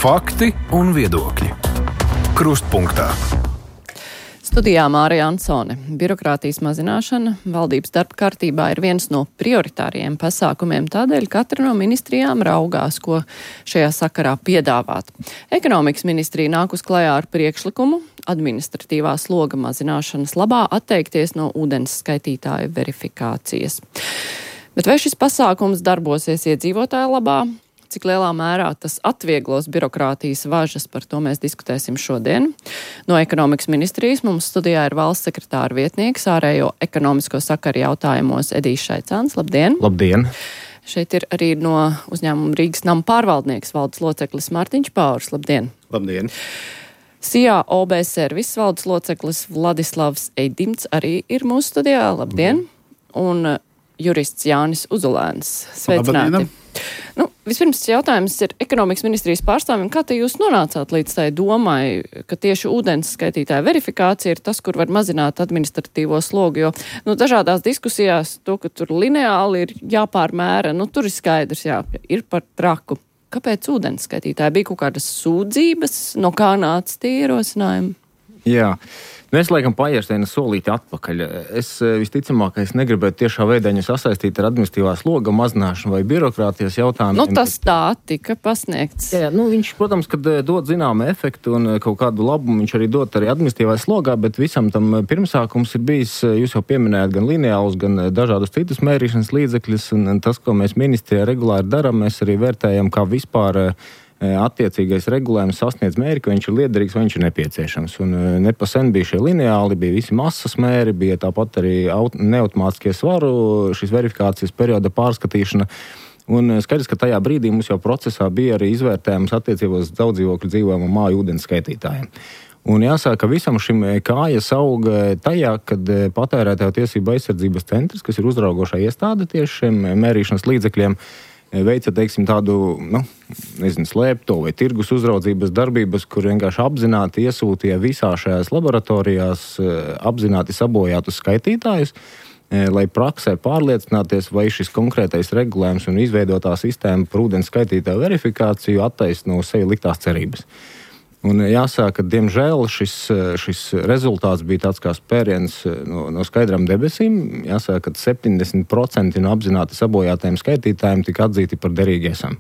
Fakti un viedokļi. Krustpunktā. Studijā Mārija Ansone. Birokrātijas mazināšana valdības darba kārtībā ir viens no prioritāriem pasākumiem, tādēļ katra no ministrijām raugās, ko šajā sakarā piedāvāt. Ekonomikas ministrija nāk uz klajā ar priekšlikumu administratīvā sloga mazināšanas labā atteikties no ūdens skaitītāju verifikācijas. Bet vai šis pasākums darbosies iedzīvotāju labā? Cik lielā mērā tas atvieglos birokrātijas važas, par to mēs diskutēsim šodien. No ekonomikas ministrijas mums studijā ir valsts sekretāra vietnieks ārējo ekonomisko sakaru jautājumos Edijs Šaicāns. Labdien! Labdien! Šeit ir arī no uzņēmuma Rīgas nama pārvaldnieks valdes loceklis Mārtiņš Pauris. Labdien! Labdien! SIA OB servis valdes loceklis Vladislavs Eidimts arī ir mūsu studijā. Labdien! Un jurists Jānis Uzulēns. Sveicināti! Labdien. Vispirms jautājums ir ekonomikas ministrijas pārstāvim, kā te jūs nonācāt līdz tai domai, ka tieši ūdens skaitītāja verifikācija ir tas, kur var mazināt administratīvo slogu, jo dažādās diskusijās to, ka tur lineāli ir jāpārmēra, tur ir skaidrs, ir par traku. Kāpēc ūdens skaitītāja? Bija kaut kādas sūdzības, no kā nāca tie ierosinājumi? Jā. Mēs laikam paieštēna solīti atpakaļ. Es visticamākais negribētu tiešā veidā viņu sasaistīt ar administratīvā sloga mazināšanu vai birokrātijas jautājumiem. Tas tā tika pasniegts. Jā, viņš, protams, kad dod zināmu efektu un kaut kādu labumu, viņš arī dod arī administratīvā slogā, bet visam tam pirmsākums ir bijis, jūs jau pieminējāt, gan lineālus, gan dažādus citus mērīšanas līdzekļus, un tas, ko mēs ministrijā regulāri darām, mēs arī vērtējam, kā vispār attiecīgais regulējums sasniedz mērķi, ka viņš ir liederīgs vai viņš ir nepieciešams. Un nepasen bija šie lineāli, bija visi masas mēri, bija tāpat arī neautomātiskie svaru, šīs verifikācijas perioda pārskatīšana. Un skaidrs, ka tajā brīdī mums jau procesā bija arī izvērtējums attiecībos daudz dzīvokļu dzīvojumu māju ūdens skaitītājiem. Un jāsaka, ka visam šim kājas auga tajā, kad patērētāju tiesību aizsardzības centrs, kas ir uzraugošā iestāde tieši šiem mērīšanas līdzekļiem, veica, tādu, slēpto vai tirgus uzraudzības darbības, kur vienkārši apzināti iesūtīja visā šajās laboratorijās apzināti sabojātus skaitītājus, lai praksē pārliecināties, vai šis konkrētais regulējums un izveidotā sistēma par ūdens skaitītāju verifikāciju attaisno sevi liktās cerības. Un jāsaka, ka, diemžēl, šis rezultāts bija tāds kā spēriens no skaidrām debesīm. Jāsaka, ka 70% no apzināti sabojātajiem skaitītājiem tika atzīti par derīgiesam.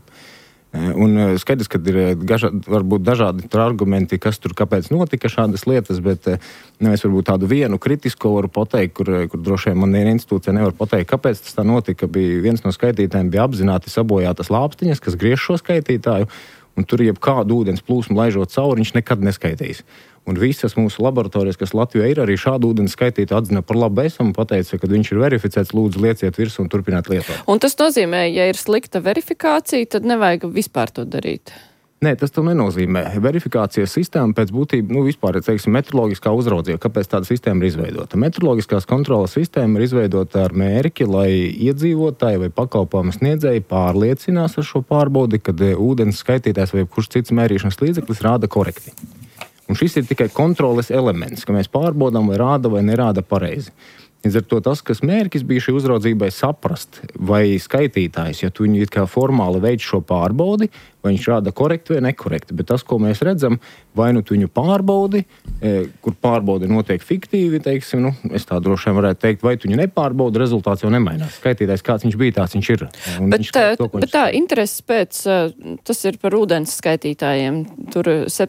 Un skaidrs, ka ir varbūt dažādi argumenti, kas tur kāpēc notika šādas lietas, bet es varbūt tādu vienu kritisko varu pateikt, kur droši vien man institūcija nevar pateikt, kāpēc tas tā notika. Bija viens no skaitītājiem bija apzināti sabojātas lāpstiņas, kas griež šo skaitītāju. Un tur jebkādu ūdens plūsmu laižot cauri, viņš nekad neskaitīs. Un visas mūsu laboratorijas, kas Latvijā ir, arī šādu ūdens skaitītu atzina par labu esam un pateica, ka viņš ir verificēts, lūdzu lieciet virsū un turpināt lietot. Un tas nozīmē, ja ir slikta verifikācija, tad nevajag vispār to darīt? Nē, tas to nenozīmē. Verifikācijas sistēma pēc būtība, vispār, metroloģiskā uzraudzība. Kāpēc tāda sistēma ir izveidota? Metroloģiskās kontrolas sistēma ir izveidota ar mērķi, lai iedzīvotāji vai pakalpojumu sniedzēji pārliecinās ar šo pārbaudi, kad ūdens skaitītājs vai kurš cits mērīšanas līdzeklis rāda korekti. Un šis ir tikai kontroles elements, ka mēs pārbaudām, vai rāda vai nerāda pareizi. Līdz ar to tas, kas mērķis bija šī uzraudzībai saprast, vai skaitītājs, ja tu viņu it kā formāli veic šo pārbaudi, vai viņš rāda korekti vai nekorekti. Bet tas, ko mēs redzam, vai tu viņu pārbaudi, kur pārbaudi notiek fiktīvi, es tā droši vien varētu teikt, vai tu viņu nepārbaudi, rezultāts jau nemainās. Skaitītājs, kāds viņš bija, tāds viņš ir. Bet tā intereses pēc, tas ir par ūdens skaitītājiem. Tur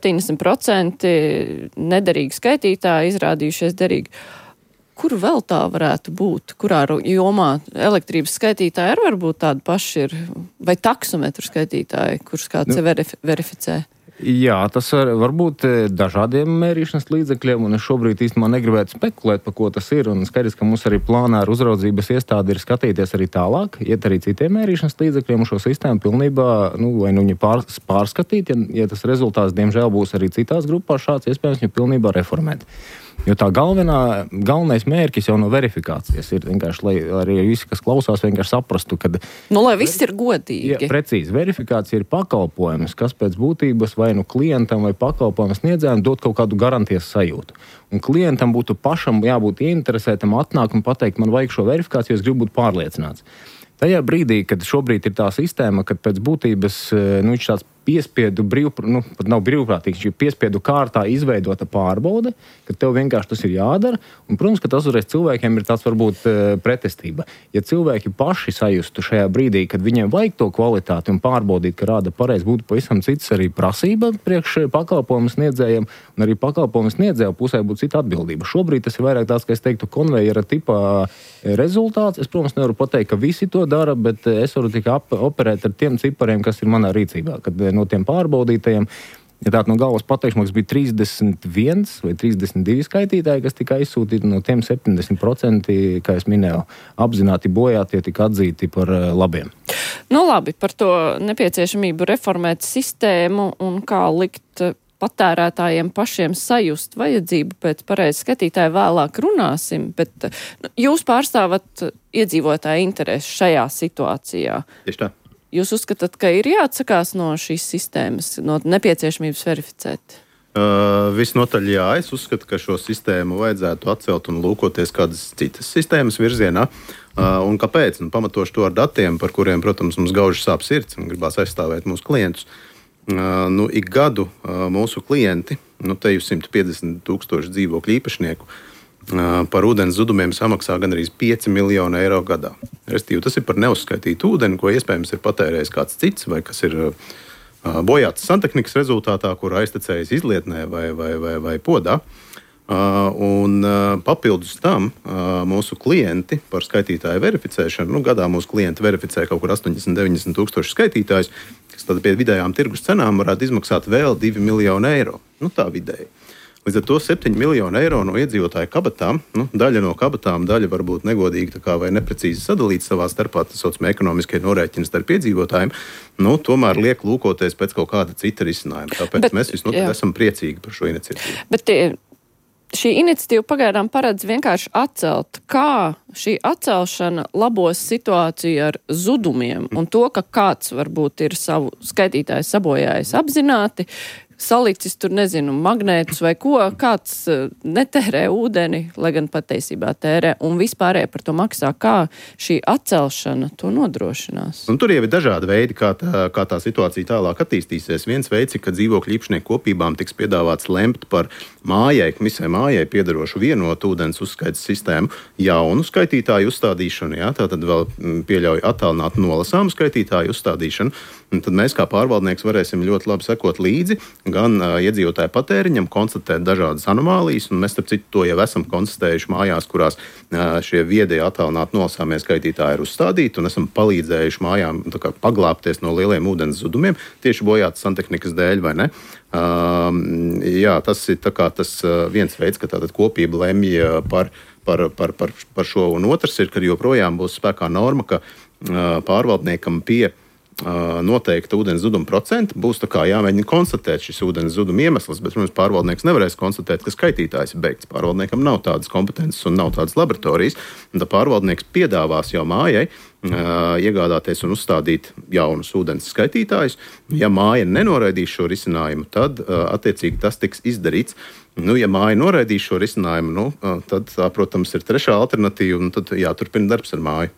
70% nederīgi skaitītāji izrādījušies derīgi. Kur vēl tā varētu būt? Kurā jomā elektrības skaitītāji arī varbūt tādi paši ir? Vai taksometru skaitītāji, kurus kāds verificē? Jā, tas var būt dažādiem mērīšanas līdzekļiem, un es šobrīd īstenībā negribētu spekulēt, par ko tas ir, un skaidrs, ka mums arī plānā ar uzraudzības iestādi ir skatīties arī tālāk, iet arī citiem mērīšanas līdzekļiem un šo sistēmu pilnībā, vai viņu pārskatīt, ja tas rezultāts, diemžēl, būs arī citās grupās šāds, iespējams, viņu pilnībā reformēt. Jo tā galvenais mērķis jau no verifikācijas ir vienkārši, lai arī visi, kas klausās, vienkārši saprastu, ka... lai viss ir godīgi. Jā, precīzi. Verifikācija ir pakalpojums, kas pēc būtības vai klientam vai pakalpojumu sniedzējiem dot kaut kādu garantijas sajūtu. Un klientam būtu pašam jābūt ieinteresētam atnākt un pateikt, man vajag šo verifikāciju, es gribu būt pārliecināts. Tajā brīdī, kad šobrīd ir tā sistēma, kad pēc būtības viņš tāds piespiedu pat nav brīvprātīgs, šī piespiedu kārtā izveidota pārbaude, ka tev vienkārši tas ir jādara. Un, protams, ka tas uzreiz cilvēkiem ir tāds varbūt pretestība. Ja cilvēki paši sajustu šajā brīdī, kad viņiem vajag to kvalitāti un pārbaudīt, ka rāda pareizi, būtu pavisam cits arī prasība priekš pakalpojumu sniedzējiem, un arī pakalpojumu sniedzēju pusē būtu cita atbildība. Šobrīd tas ir vairāk tāds, ka es teiktu, konvejera tipā rezultāts. Es, protams, nevaru pateikt, ka visi to dara, bet es varu tikai operēt ar tiem cipariem, kas ir manā rīcībā. Kad no tiem pārbaudītajiem, ja tātad no galvas pateikšu, mums bija 31 vai 32 skaitītāji, kas tika izsūtīti, no tiem 70%, kā es minēju, apzināti bojātie tika atzīti par labiem. Nu labi, par to nepieciešamību reformēt sistēmu un kā likt patērētājiem pašiem sajust vajadzību pēc pareizi skatītāja vēlāk runāsim, bet jūs pārstāvat iedzīvotāju interesi šajā situācijā. Tieši tā. Jūs uzskatāt, ka ir jāatsakās no šīs sistēmas, no nepieciešamības verificēt? Visnotaļ jā, es uzskatu, ka šo sistēmu vajadzētu atcelt un lūkoties kādas citas sistēmas virzienā. Un kāpēc? Pamatošu to ar datiem, par kuriem, protams, mums gauži sāp sirds un gribās aizstāvēt mūsu klientus. Ik gadu mūsu klienti, te jau 150,000 dzīvokļu īpašnieku, par ūdens zudumiem samaksā gan arī 5 miljonu eiro gadā. Restīvi, tas ir par neuzskaitītu ūdeni, ko iespējams ir patērējis kāds cits, vai kas ir bojāts santehnikas rezultātā, kur aiztecējis izlietnē vai podā. Un papildus tam mūsu klienti par skaitītāju verificēšanu, gadā mūsu klienti verificē kaut kur 80-90 tūkstoši skaitītājus, kas tad pie vidējām tirgus cenām varētu izmaksāt vēl 2 miljonu eiro. Tā vidēji. Līdz ar to 7 miljonu eiro no iedzīvotāju kabatām, daļa no kabatām, daļa varbūt negodīgi vai neprecīzi sadalīta savā starpā, tas saucamie ekonomiskie norēķini starp iedzīvotājiem, tomēr liek lūkoties pēc kaut kāda cita risinājuma. Tāpēc mēs visnotaļ esam priecīgi par šo iniciatīvu. Bet šī iniciatīva pagaidām paredz vienkārši atcelt. Kā šī atcelšana labos situāciju ar zudumiem un to, ka kāds varbūt ir savu skaitītāju sabojājis apzināti, salicis tur, magnētus vai ko, kāds netērē ūdeni, lai gan patiesībā tērē, un vispārēji par to maksā, kā šī atcelšana to nodrošinās. Tur jau ir dažādi veidi, kā tā situācija tālāk attīstīsies. Viens veids ir, ka dzīvokļu īpašnieku kopībām tiks piedāvāts lemt par visai mājai piederošu vienotu ūdens uzskaites sistēmu, jaunu skaitītāju uzstādīšanu, tātad vēl pieļauj attālināt nolasāmu skaitītāju uzstādīšanu, un tad mēs kā pārvaldnieks varēsim ļoti labi sekot līdzi gan iedzīvotāju patēriņam, konstatēt dažādas anomālijas, un mēs, starp citu, to jau esam konstatējuši mājās, kurās šie viedie attālināti nolasāmie skaitītāji ir uzstādīti, un esam palīdzējuši mājām paglābties no lieliem ūdens zudumiem, tieši bojātas santehnikas dēļ, vai ne? Tas ir tas viens veids, ka tātad kopība lemj par šo, un otrs ir, ka joprojām būs spēkā norma, ka pārvaldniekam pie noteikta ūdens zuduma procenta būs jāmēģina konstatēt šis ūdens zuduma iemesls, bet, protams, pārvaldnieks nevarēs konstatēt, ka skaitītājs ir beigts. Pārvaldniekam nav tādas kompetences un nav tādas laboratorijas, un tā pārvaldnieks piedāvās jau mājai iegādāties un uzstādīt jaunus ūdens skaitītājus. Ja māja nenoraidīs šo risinājumu, tad attiecīgi tas tiks izdarīts. Ja māja noraidīs šo risinājumu, tad, protams, ir trešā alternatīva, un tad jāturpina darbs ar māju.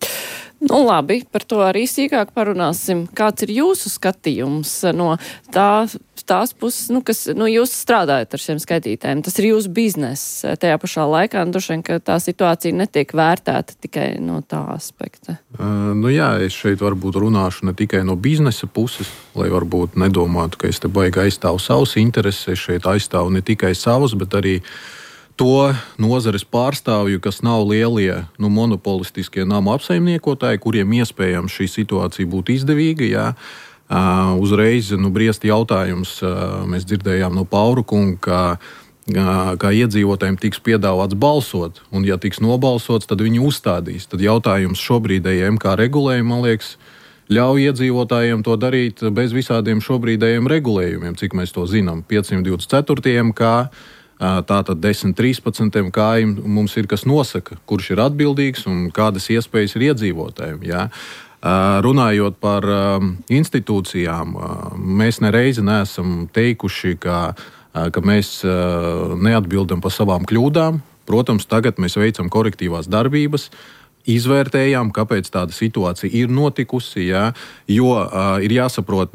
Labi, par to arī sīkāk parunāsim. Kāds ir jūsu skatījums no tās puses, kas jūs strādājat ar šiem skaitītājiem? Tas ir jūsu bizness. Tajā pašā laikā, droši vien, ka tā situācija netiek vērtēta tikai no tā aspekta. Es šeit varbūt runāšu ne tikai no biznesa puses, lai varbūt nedomātu, ka es te baigi aizstāvu savus intereses. Es šeit aizstāvu ne tikai savus, bet arī to nozares pārstāvju, kas nav lielie monopolistiskie namu apsaimniekotāji, kuriem iespējams šī situācija būtu izdevīga. Jā. Uzreiz briest jautājums, mēs dzirdējām no Pauru kunga, kā iedzīvotājiem tiks piedāvāts balsot, un ja tiks nobalsots, tad viņi uzstādīs. Tad jautājums šobrīdējiem MK regulējumu, man liekas, ļauj iedzīvotājiem to darīt bez visādiem šobrīdējiem regulējumiem, cik mēs to zinām. 524. MK, tātad 10-13 kājiem mums ir kas nosaka, kurš ir atbildīgs un kādas iespējas ir iedzīvotājiem. Jā. Runājot par institūcijām, mēs nereizi neesam teikuši, ka mēs neatbildam par savām kļūdām. Protams, tagad mēs veicam korektīvās darbības, izvērtējām, kāpēc tāda situācija ir notikusi, jā, jo ir jāsaprot,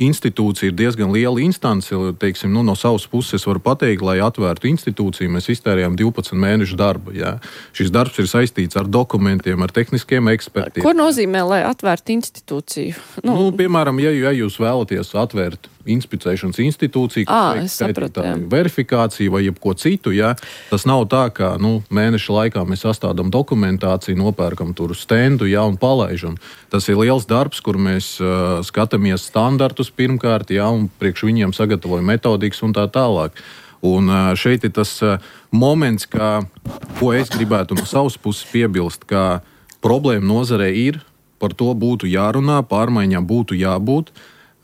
institūcija ir diezgan liela instance. Teiksim, no savas puses var pateikt, lai atvērtu institūciju, mēs iztērējām 12 mēnešu darbu. Jā. Šis darbs ir saistīts ar dokumentiem, ar tehniskiem ekspertiem. Ko nozīmē, lai atvērtu institūciju? Piemēram, ja jūs vēlaties atvērt inspicēšanas institūciju, verifikāciju vai jebko citu, jā, tas nav tā, ka mēneša laikā mēs sastādām dokumentāciju, nopērkam tur stendu, jā, un palaižam. Tas ir liels darbs, kur mēs skatāmies standartus pirmkārt, jā, un priekš viņiem sagatavojam metodikas un tā tālāk. Un šeit ir tas moments, ko es gribētu no savas puses piebilst, ka problēma nozarē ir, par to būtu jārunā, pārmaiņām būtu jābūt.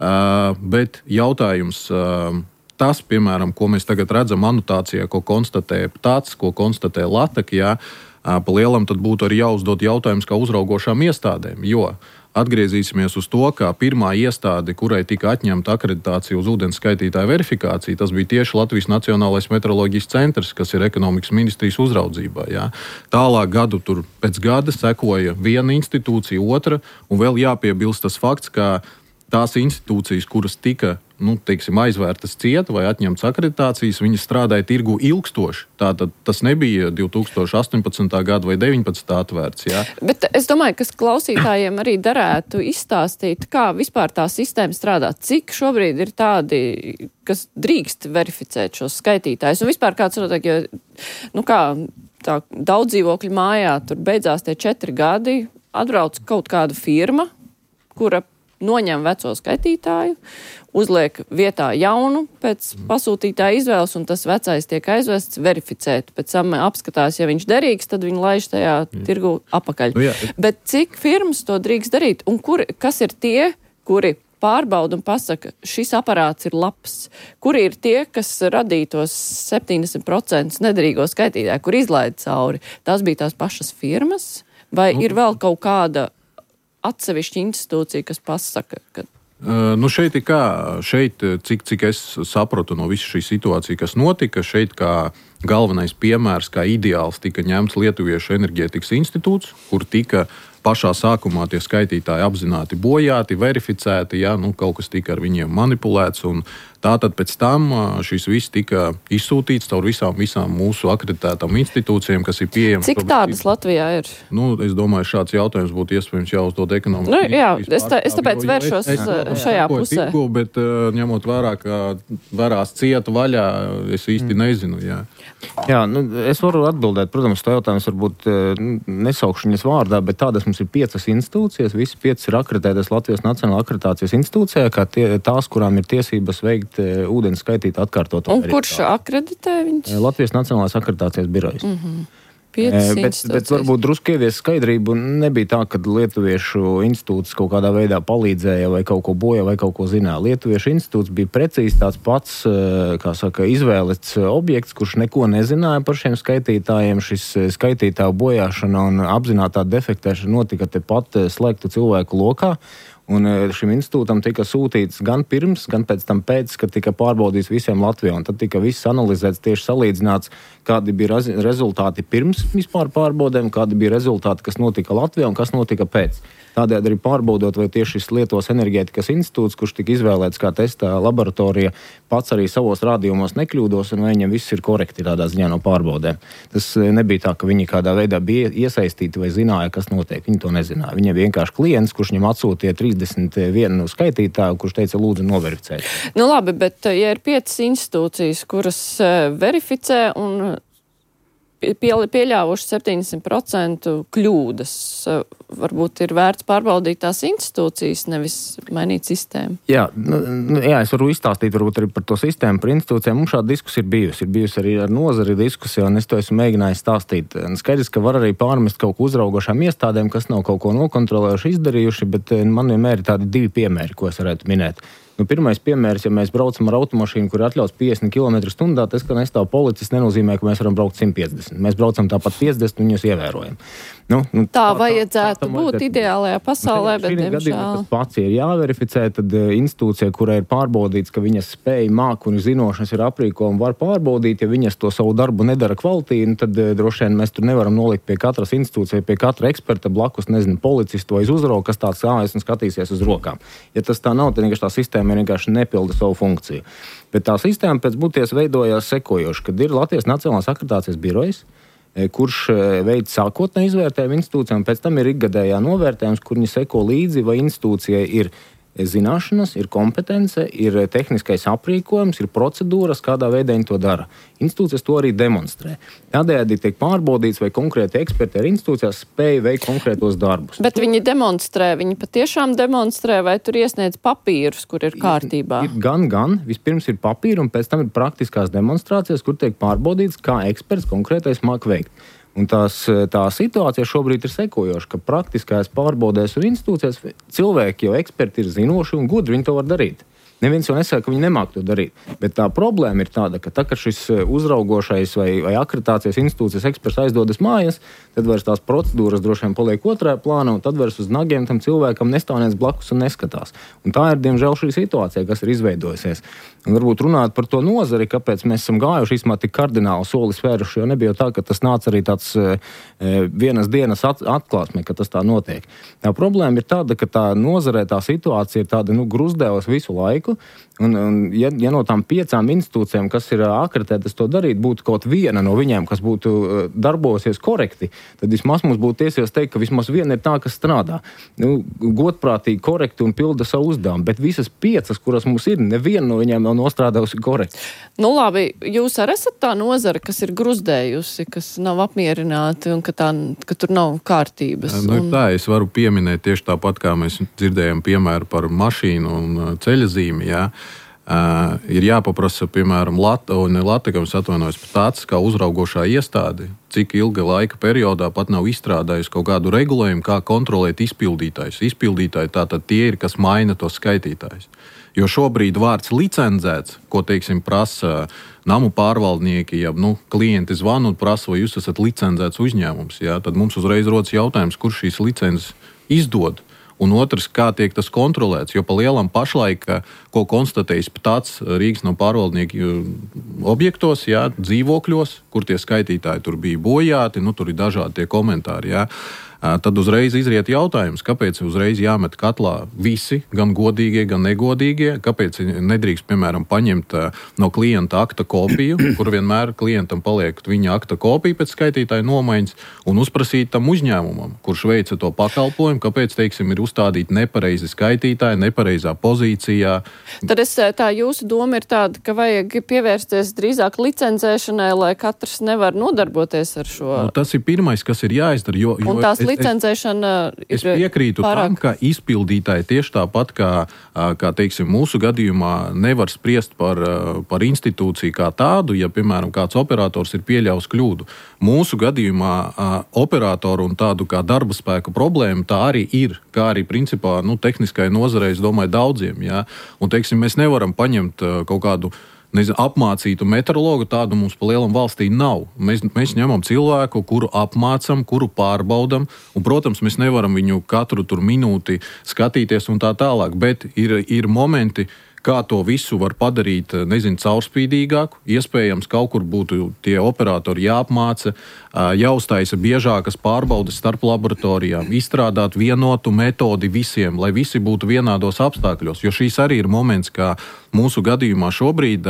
Bet jautājums tas, piemēram, ko mēs tagad redzam anotācijā, ko konstatē tāds, ko konstatē Latak, pa lielam tad būtu arī jāuzdod jautājums kā uzraugošām iestādēm, jo atgriezīsimies uz to, ka pirmā iestāde, kurai tika atņemta akreditācija uz ūdens skaitītāju verifikāciju, tas bija tieši Latvijas Nacionālais meteoroloģijas centrs, kas ir ekonomikas ministrijas uzraudzībā. Jā. Tālāk gadu tur pēc gada sekoja viena institūcija, otra, un vēl jāpiebilst tas fakts, ka tās institūcijas, kuras tika, aizvērtas cieta vai atņemtas akreditācijas, viņas strādāja tirgu ilgstoši. Tātad tas nebija 2018. gada vai 19. atvērts. Jā. Bet es domāju, ka klausītājiem arī derētu izstāstīt, kā vispār tā sistēma strādā. Cik šobrīd ir tādi, kas drīkst verificēt šos skaitītājus? Un vispār kāds notiek, jo, tā daudz dzīvokļu mājā, tur beidzās tie 4 gadi, atbrauc kaut kāda firma, kura noņem veco skaitītāju, uzliek vietā jaunu pēc pasūtītāja izvēles, un tas vecais tiek aizvests verificēt. Pēc tam apskatās, ja viņš derīgs, tad viņi laiž tajā tirgu apakaļ. Bet cik firmas to drīkst darīt? Un kas ir tie, kuri pārbauda un pasaka, šis aparāts ir labs? Kuri ir tie, kas radītos 70% nederīgo skaitītāju, kur izlaid cauri? Tās bija tās pašas firmas? Vai ir vēl kaut kāda atsevišķa institūcija, kas pasaka, ka... Šeit ir kā, cik es sapratu no visu šī situācija, kas notika, šeit kā galvenais piemērs, kā ideāls tika ņemts Lietuviešu enerģētikas institūts, kur tika pašā sākumā tie skaitītāji apzināti bojāti, verificēti, kaut kas tika ar viņiem manipulēts, un tātad pēc tam šis viss tika izsūtīts caur visām mūsu akreditētām institūcijām, kas ir pieejamas. Cik tādas Latvijā ir? Es domāju, šāds jautājums būtu iespējams jāuzdod ekonomikas. Jā, es tāpēc vēršos šajā pusē. Tiku, bet ņemot vērā, ka varās cieta vaļā, es īsti nezinu, jā. Jā, es varu atbildēt, protams, to jautājums varbūt nesaukšu viņas vārdā, bet tādas mums ir 5 institūcijas, visi 5 ir akreditētas Latvijas Nacionālā akreditācijas institūcijā, kā tās, kurām ir tiesības veikt ūdens skaitītu atkārtotu. Un kurš akreditē viņus? Latvijas Nacionālās akreditācijas birojas. Bet varbūt drusku ievies skaidrību. Nebija tā, ka Lietuviešu institūts kaut kādā veidā palīdzēja vai kaut ko boja vai kaut ko zināja. Lietuviešu institūts bija precīzi tāds pats, izvēlēts objekts, kurš neko nezināja par šiem skaitītājiem. Šis skaitītāju bojāšana un apzinātā defektēšana notika tepat slēgtu cilvēku lokā. Un šim institūtam tika sūtīts gan pirms, gan pēc tam pēc, kad tika pārbaudīts visiem Latvijā. Un tad tika viss analizēts, tieši salīdzināts, kādi bija rezultāti pirms vispār pārbaudēm, kādi bija rezultāti, kas notika Latvijā un kas notika pēc. Tādēļ arī pārbaudot, vai tieši šis Lietuvas enerģētikas institūts, kurš tika izvēlēts kā testa laboratorija, pats arī savos rādījumos nekļūdos, un vai viņam viss ir korekti tādā ziņā no pārbaudēm. Tas nebija tā, ka viņi kādā veidā bija iesaistīti vai zināja, kas notiek. Viņi to nezināja. Viņam vienkārši klients, kurš viņam atsūtīja 31 skaitītāju, kurš teica, lūdzu, noverificēt. Labi, bet ja ir 5 institūcijas, kuras verificē un pieļāvuši 70% kļūdas, varbūt ir vērts pārbaudīt tās institūcijas, nevis mainīt sistēmu. Jā, es varu izstāstīt varbūt arī par to sistēmu, par institūcijām. Mums šāda diskusija ir bijusi. Ir bijusi arī ar nozari diskusija, un es to esmu mēģinājis stāstīt. Skaidrs, ka var arī pārmest kaut ko uzraugošām iestādēm, kas nav kaut ko nokontrolējuši, izdarījuši, bet man vienmēr ir tādi 2 piemēri, ko es varētu minēt. Pirmais piemērs, ja mēs braucam ar automašīnu, kur atļaus 50 km/h, tas, ka nestāv policists, nenozīmē, ka mēs varam braukt 150. Mēs braucam tāpat 50 un viņus ievērojam. Tā vajadzētu varētu būt ideālajā pasaulē, bet diemžēl. Tas pats ir jāverificē, tad institūcija, kurai ir pārbaudīts, ka viņas spēja, māk un zinošanas ir aprīkojumi, var pārbaudīt, ja viņas to savu darbu nedara kvalitīvi, tad droši vien mēs tur nevaram nolikt pie katras institūcijas, pie katra eksperta blakus, policistu vai uzraugu, kas tāds stāvēs un skatīsies uz rokām. Ja tas tā nav, tad tā sistēma vienkārši nepilda savu funkciju. Bet tā sistēma pēc būties veidojās sekojoši, kad ir Latvijas Nacionālās akreditācijas birojs, kurš veids sākotnēju izvērtējumu institūcijām, pēc tam ir ikgadējā novērtējums, kur viņi seko līdzi, vai institūcijai ir zināšanas, ir kompetence, ir tehniskais aprīkojums, ir procedūras, kādā veidā viņi to dara. Institūcijas to arī demonstrē. Tādējādi tiek pārbaudīts, vai konkrēti eksperti ar institūcijās spēja veikt konkrētos darbus. Bet viņi demonstrē, viņi patiešām demonstrē, vai tur iesniedz papīrus, kur ir kārtībā? Ir gan. Vispirms ir papīri, un pēc tam ir praktiskās demonstrācijas, kur tiek pārbaudīts, kā eksperts konkrētais māk veikt. Un tā situācija šobrīd ir sekojoša, ka praktiskās pārbaudēs un institūcijās cilvēki jau eksperti ir zinoši un gudri, viņi to var darīt. Neviens jau nesaka, ka viņi nemāk to darīt. Bet tā problēma ir tāda, ka kad šis uzraugošais vai akreditācijas institūcijas eksperts aizdodas mājās, tad vairs tās procedūras droši vien paliek otrajā plānā, un tad vairs uz nagiem tam cilvēkam nestāvniec blakus un neskatās. Un tā ir, diemžēl, šī situācija, kas ir izveidojusies. Un varbūt runāt par to nozari, kāpēc mēs esam gājuši īstenībā tik kardināli soli spēruši, jo nebija tā, ka tas nāca arī tāds vienas dienas atklāsmē, ka tas tā notiek. Tā problēma ir tāda, ka tā nozarē tā situācija ir tāda, gruzdēvas visu laiku. Un ja no tām 5 institūcijām, kas ir akreditētas to darīt, būtu kaut viena no viņiem, kas būtu darbosies korekti, tad vismaz mums būtu tiesības teikt, ka vismaz viena ir tā, kas strādā. Godprātīgi, korekti un pilda savu uzdevumu. Bet visas 5, kuras mums ir, neviena no viņiem nav nostrādājusi korekti. Labi, jūs arī esat tā nozara, kas ir gruzdējusi, kas nav apmierināti un ka tur nav kārtības. Tā, es varu pieminēt tieši tāpat, kā mēs dzirdējām piemēru par mašīnu un ceļazīmi. Jā. Ir jāpaprasa, piemēram, tāds kā uzraugošā iestāde, cik ilga laika periodā pat nav izstrādājusi kaut kādu regulējumu, kā kontrolēt izpildītājus. Izpildītāji tātad tie ir, kas maina tos skaitītājus. Jo šobrīd vārds licencēts, ko, prasa namu pārvaldnieki, ja klienti zvana un prasa, vai jūs esat licencēts uzņēmums, jā, tad mums uzreiz rodas jautājums, kurš šīs licences izdod. Un otrs, kā tiek tas kontrolēts, jo pa lielam pašlaik, ko konstatējis tāds Rīgas no pārvaldnieku objektos, jā, dzīvokļos, kur tie skaitītāji tur bija bojāti, tur ir dažādi tie komentāri, jā. Tad uzreiz izriet jautājums, kāpēc uzreiz jāmet katlā visi, gan godīgie, gan negodīgie, kāpēc nedrīkst, piemēram, paņemt no klienta akta kopiju, kur vienmēr klientam paliek viņa akta kopija pēc skaitītāja nomaiņas, un uzprasīt tam uzņēmumam, kurš veica to pakalpojumu, kāpēc, ir uzstādīti nepareizi skaitītāji, nepareizā pozīcijā. Tad tā jūsu doma ir tāda, ka vajag pievērsties drīzāk licencēšanai, lai katrs nevar nodarboties ar šo. Tas ir pirmais, kas ir jāizdara, jo licencēšana ir es piekrītu pārāk. Tam, ka izpildītāji tieši tāpat kā mūsu gadījumā nevar spriest par institūciju kā tādu, ja, piemēram, kāds operators ir pieļaus kļūdu. Mūsu gadījumā operatoru un tādu kā darba spēka problēmu tā arī ir, kā arī principā tehniskai nozarei, es domāju, daudziem. Jā. Un, mēs nevaram paņemt kaut kādu apmācītu meteorologu, tādu mums pa lielam valstī nav. Mēs ņemam cilvēku, kuru apmācam, kuru pārbaudam, un, protams, mēs nevaram viņu katru minūti skatīties un tā tālāk, bet ir momenti, kā to visu var padarīt, caurspīdīgāku. Iespējams, kaut kur būtu tie operatori jāapmāca, jāuztaisa biežākas pārbaudes starp laboratorijām, izstrādāt vienotu metodi visiem, lai visi būtu vienādos apstākļos. Jo šīs arī ir moments, kā mūsu gadījumā šobrīd.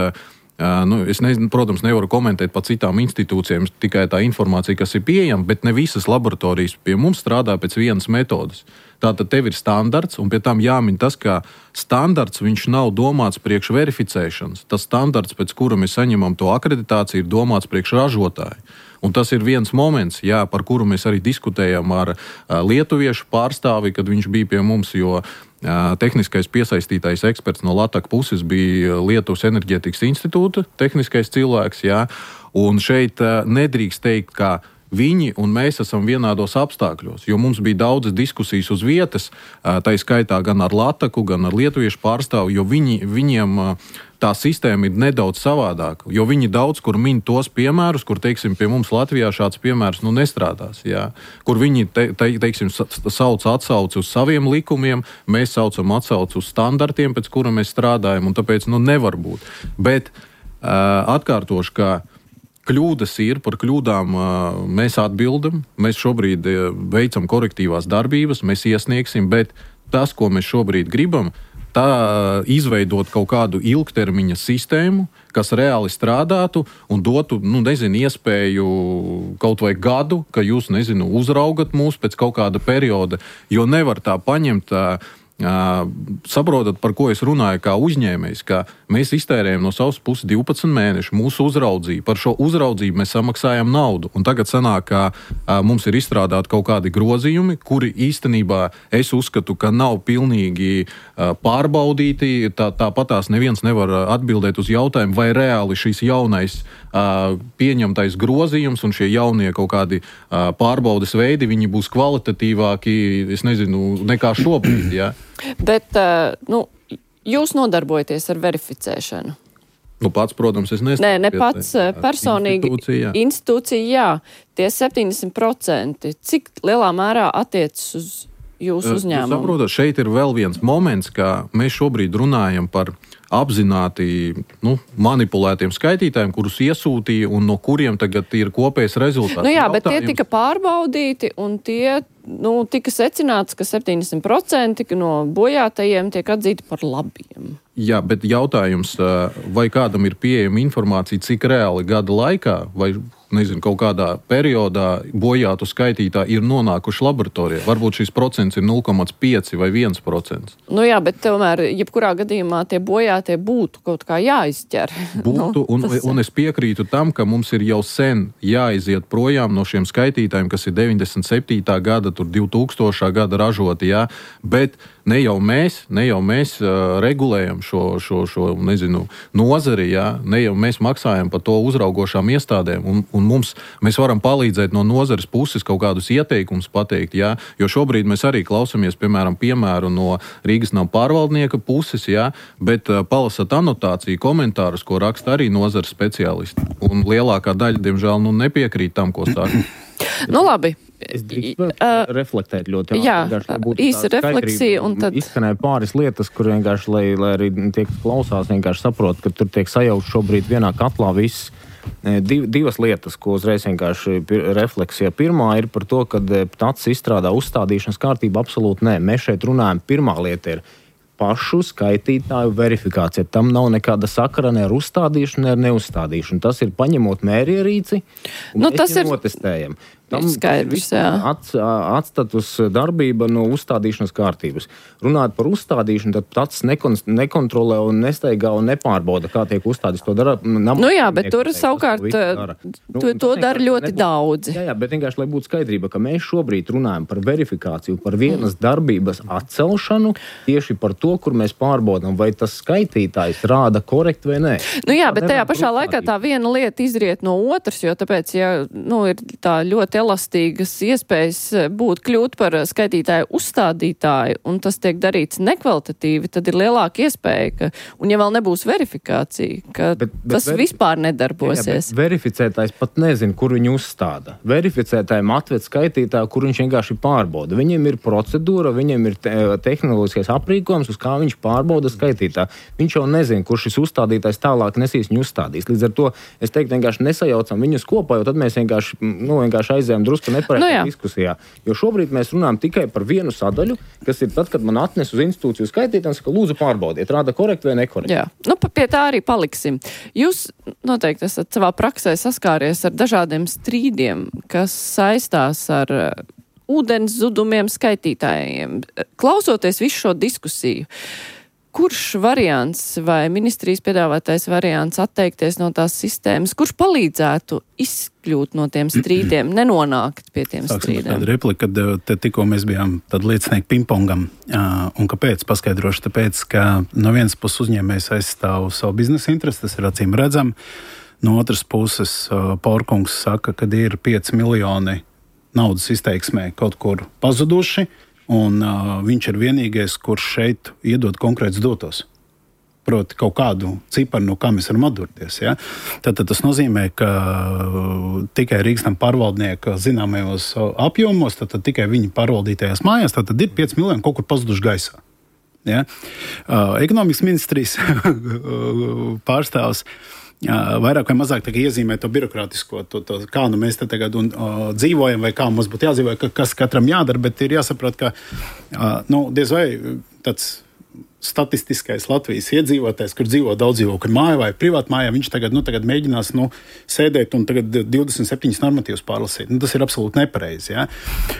Es, protams, nevaru komentēt par citām institūcijām, tikai tā informācija, kas ir pieejama, bet ne visas laboratorijas pie mums strādā pēc vienas metodas. Tātad tev ir standarts, un pie tam jāmin tas, ka standarts viņš nav domāts priekš verificēšanas. Tas standarts, pēc kura mēs saņemam to akreditāciju, ir domāts priekš ražotāju. Un tas ir viens moments, par kuru mēs arī diskutējam ar lietuviešu pārstāvi, kad viņš bija pie mums, jo tehniskais piesaistītais eksperts no Lataka puses bija Lietuvas enerģētikas institūta tehniskais cilvēks, un šeit nedrīkst teikt, ka viņi un mēs esam vienādos apstākļos, jo mums bija daudzas diskusijas uz vietas, tā skaitā gan ar Lataku, gan ar lietuviešu pārstāvu, jo viņiem tā sistēma ir nedaudz savādāka, jo viņi daudz kur min tos piemērus, kur, teiksim, pie mums Latvijā šāds piemērs nestrādās, jā. Kur viņi, teiksim, sauc atsauci uz saviem likumiem, mēs saucam atsauci uz standartiem, pēc kura mēs strādājam, un tāpēc, nevar būt. Bet atkārtošu, ka kļūdas ir, par kļūdām mēs atbildam, mēs šobrīd veicam korektīvās darbības, mēs iesniegsim, bet tas, ko mēs šobrīd gribam, tā izveidot kaut kādu ilgtermiņa sistēmu, kas reāli strādātu un dotu, iespēju kaut vai gadu, ka jūs, uzraugat mūs pēc kaut kāda perioda, jo nevar tā paņemt. Saprotat, par ko es runāju kā uzņēmējs, ka mēs iztērējam no savas puses 12 mēnešu mūsu uzraudzību. Par šo uzraudzību mēs samaksājam naudu. Un tagad sanāk, ka mums ir izstrādāti kaut kādi grozījumi, kuri īstenībā es uzskatu, ka nav pilnīgi pārbaudīti. Tāpatās neviens nevar atbildēt uz jautājumu, vai reāli šis jaunais pieņemtais grozījums un šie jaunie kaut kādi pārbaudes veidi, viņi būs kvalitatīvāki, nekā šobrīd, jā. Bet, jūs nodarbojaties ar verificēšanu. Pats, protams, es neesmu. Ne pats personīgi. Institūcija, jā. Tie 70%, cik lielā mērā attiecas uz jūsu uzņēmumu? Saprotat, šeit ir vēl viens moments, ka mēs šobrīd runājam par apzināti manipulētiem skaitītājiem, kurus iesūtīja un no kuriem tagad ir kopējs rezultāts. Jā, bet tie tika pārbaudīti un tie tika secināts, ka 70% no bojātajiem tiek atzīti par labiem. Jā, bet jautājums, vai kādam ir pieejama informācija, cik reāli gada laikā, vai kaut kādā periodā bojātu skaitītāji ir nonākuši laboratorijā. Varbūt šis procents ir 0,5 vai 1%. Jā, bet tomēr, jebkurā gadījumā tie bojātie būtu kaut kā jāizķer. Būtu, un es piekrītu tam, ka mums ir jau sen jāiziet projām no šiem skaitītājiem, kas ir 97. gada, 2000. gada ražoti, jā, bet ne jau mēs regulējam šo nozari, jā, ne jau mēs maksājam par to uzraugošām iestādēm, un mēs varam palīdzēt no nozares puses kaut kādus ieteikumus pateikt, jā, jo šobrīd mēs arī klausamies, piemēru no Rīgas nama pārvaldnieka puses, jā, bet palasat anotāciju, komentārus, ko raksta arī nozares speciālisti, un lielākā daļa, diemžēl, nepiekrīt tam, ko saka. Labi. Es drīkstu reflektēt ļoti. Jā, īsa refleksija un tad... Izskanēja pāris lietas, kur vienkārši, lai arī tie, kas klausās, vienkārši saprot, ka tur tiek sajaukt šobrīd vienā katlā viss. Divas lietas, ko uzreiz vienkārši refleksija. Pirmā ir par to, ka tāds izstrādā uzstādīšanas kārtību absolūti nē. Mēs šeit runājam, pirmā lieta ir pašu skaitītāju verifikācija. Tam nav nekāda sakara ne ar uzstādīšanu, ne ar neuzstādīšanu. Tas ir paņemot mērierīci un mēs notestējam. Tam skaidrs, atstatus darbība no uzstādīšanas kārtības. Runāt par uzstādīšanu, tad tāds nekontrolē un nesteigā un nepārbauda, kā tiek uzstādīts. To dara. Jā, bet tur savukārt to dara ļoti daudzi. Jā, bet vienkārši, lai būtu skaidrība, ka mēs šobrīd runājam par verifikāciju, par vienas darbības atcelšanu, tieši par to, kur mēs pārbaudām, vai tas skaitītājs rāda korekti vai nē. Jā, bet tajā pašā laikā tā viena lieta izriet no otras, jo tāpēc, ir tā ļoti elastīgas iespējas kļūt par skaitītāju uzstādītāju, un tas tiek darīts nekvalitatīvi, tad ir lielāka iespēja, ka, un ja vēl nebūs verifikācija, ka tas vispār nedarbosies. Jā, verificētājs pat nezin, kur viņu uzstāda. Verificētājiem atved skaitītāju, kur viņš vienkārši pārbauda. Viņiem ir procedūra, viņiem ir tehnoloģiskais aprīkojums, uz kā viņš pārbauda skaitītāju. Viņš jau nezin, kur šis uzstādītājs tālāk nesīs viņu uzstādīs. Līdz ar to es teiktu, vienkārši nesajaucam viņus kopā, jo tad mēs vienkārši aizējām drusku nepareizā diskusijā. Jo šobrīd mēs runājam tikai par vienu sadaļu, kas ir tad, kad man atnes uz institūciju skaitītājs, ka lūdzu pārbaudiet, rāda korekti vai nekorekti. Jā, pie tā arī paliksim. Jūs noteikti esat savā praksē saskāries ar dažādiem strīdiem, kas saistās ar ūdens zudumiem skaitītājiem. Klausoties visu šo diskusiju, kurš variants vai ministrijas piedāvātais variants atteikties no tās sistēmas, kurš palīdzētu izkļūt no tiem strīdiem, nenonākt pie tiem strīdiem? Tāda replika, kad tikko mēs bijām tad liecinieki pingpongam. Un kāpēc? Paskaidrošu, tāpēc, ka no vienas puses uzņēmējs aizstāv savu biznesa interesi, tas ir acīm redzam. No otras puses Paurkungs saka, ka ir 5 miljoni naudas izteiksmē kaut kur pazuduši, un viņš ir vienīgais, kurš šeit iedod konkrēts dotos. proti kaut kādu ciparu, no kā mēs varam atdurties. Ja? Tad tas nozīmē, ka tikai Rīgas nama pārvaldnieka zināmajos apjomos, tad tikai viņi pārvaldītajās mājās, tad ir 5 miljoni kaut kur pazuduši gaisā. Ja? Ekonomikas ministrijas pārstāvs vairāk vai mazāk iezīmē to birokrātisko, kā nu mēs te tagad dzīvojam vai kā mums būtu jādzīvo, kas katram jādara, bet ir jāsaprot, ka diez vai tāds statistiskais Latvijas iedzīvotājs, kur dzīvo daudz dzīvokļu māja vai privāta mājā, viņš tagad mēģinās sēdēt un tagad 27 normatīvus pārlasīt. Tas ir absolūti nepareizi. Ja?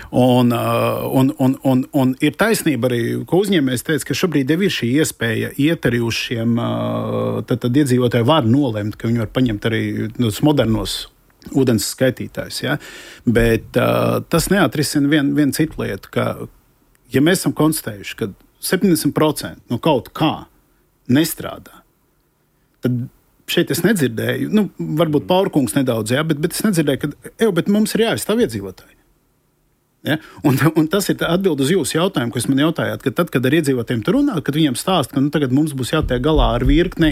Un ir taisnība arī, ko uzņēmējs teica, ka šobrīd ir šī iespēja iet arī uz šiem tad iedzīvotāji var nolemt, ka viņi var paņemt arī modernos ūdens skaitītājus. Ja? Bet tas neatrisina vienu citu lietu, ka ja mēs esam konstatējuši, ka 70% no kaut kā nestrādā, tad šeit es nedzirdēju, varbūt Paurkungs nedaudz, ja, bet es nedzirdēju, bet mums ir jāaizstāv iedzīvotāji. Ja? Un tas ir atbild uz jūsu jautājumu, ko jūs man jautājāt, ka tad, kad ar iedzīvotājiem tur runā, kad viņiem stāst, ka tagad mums būs jātiek galā ar virkni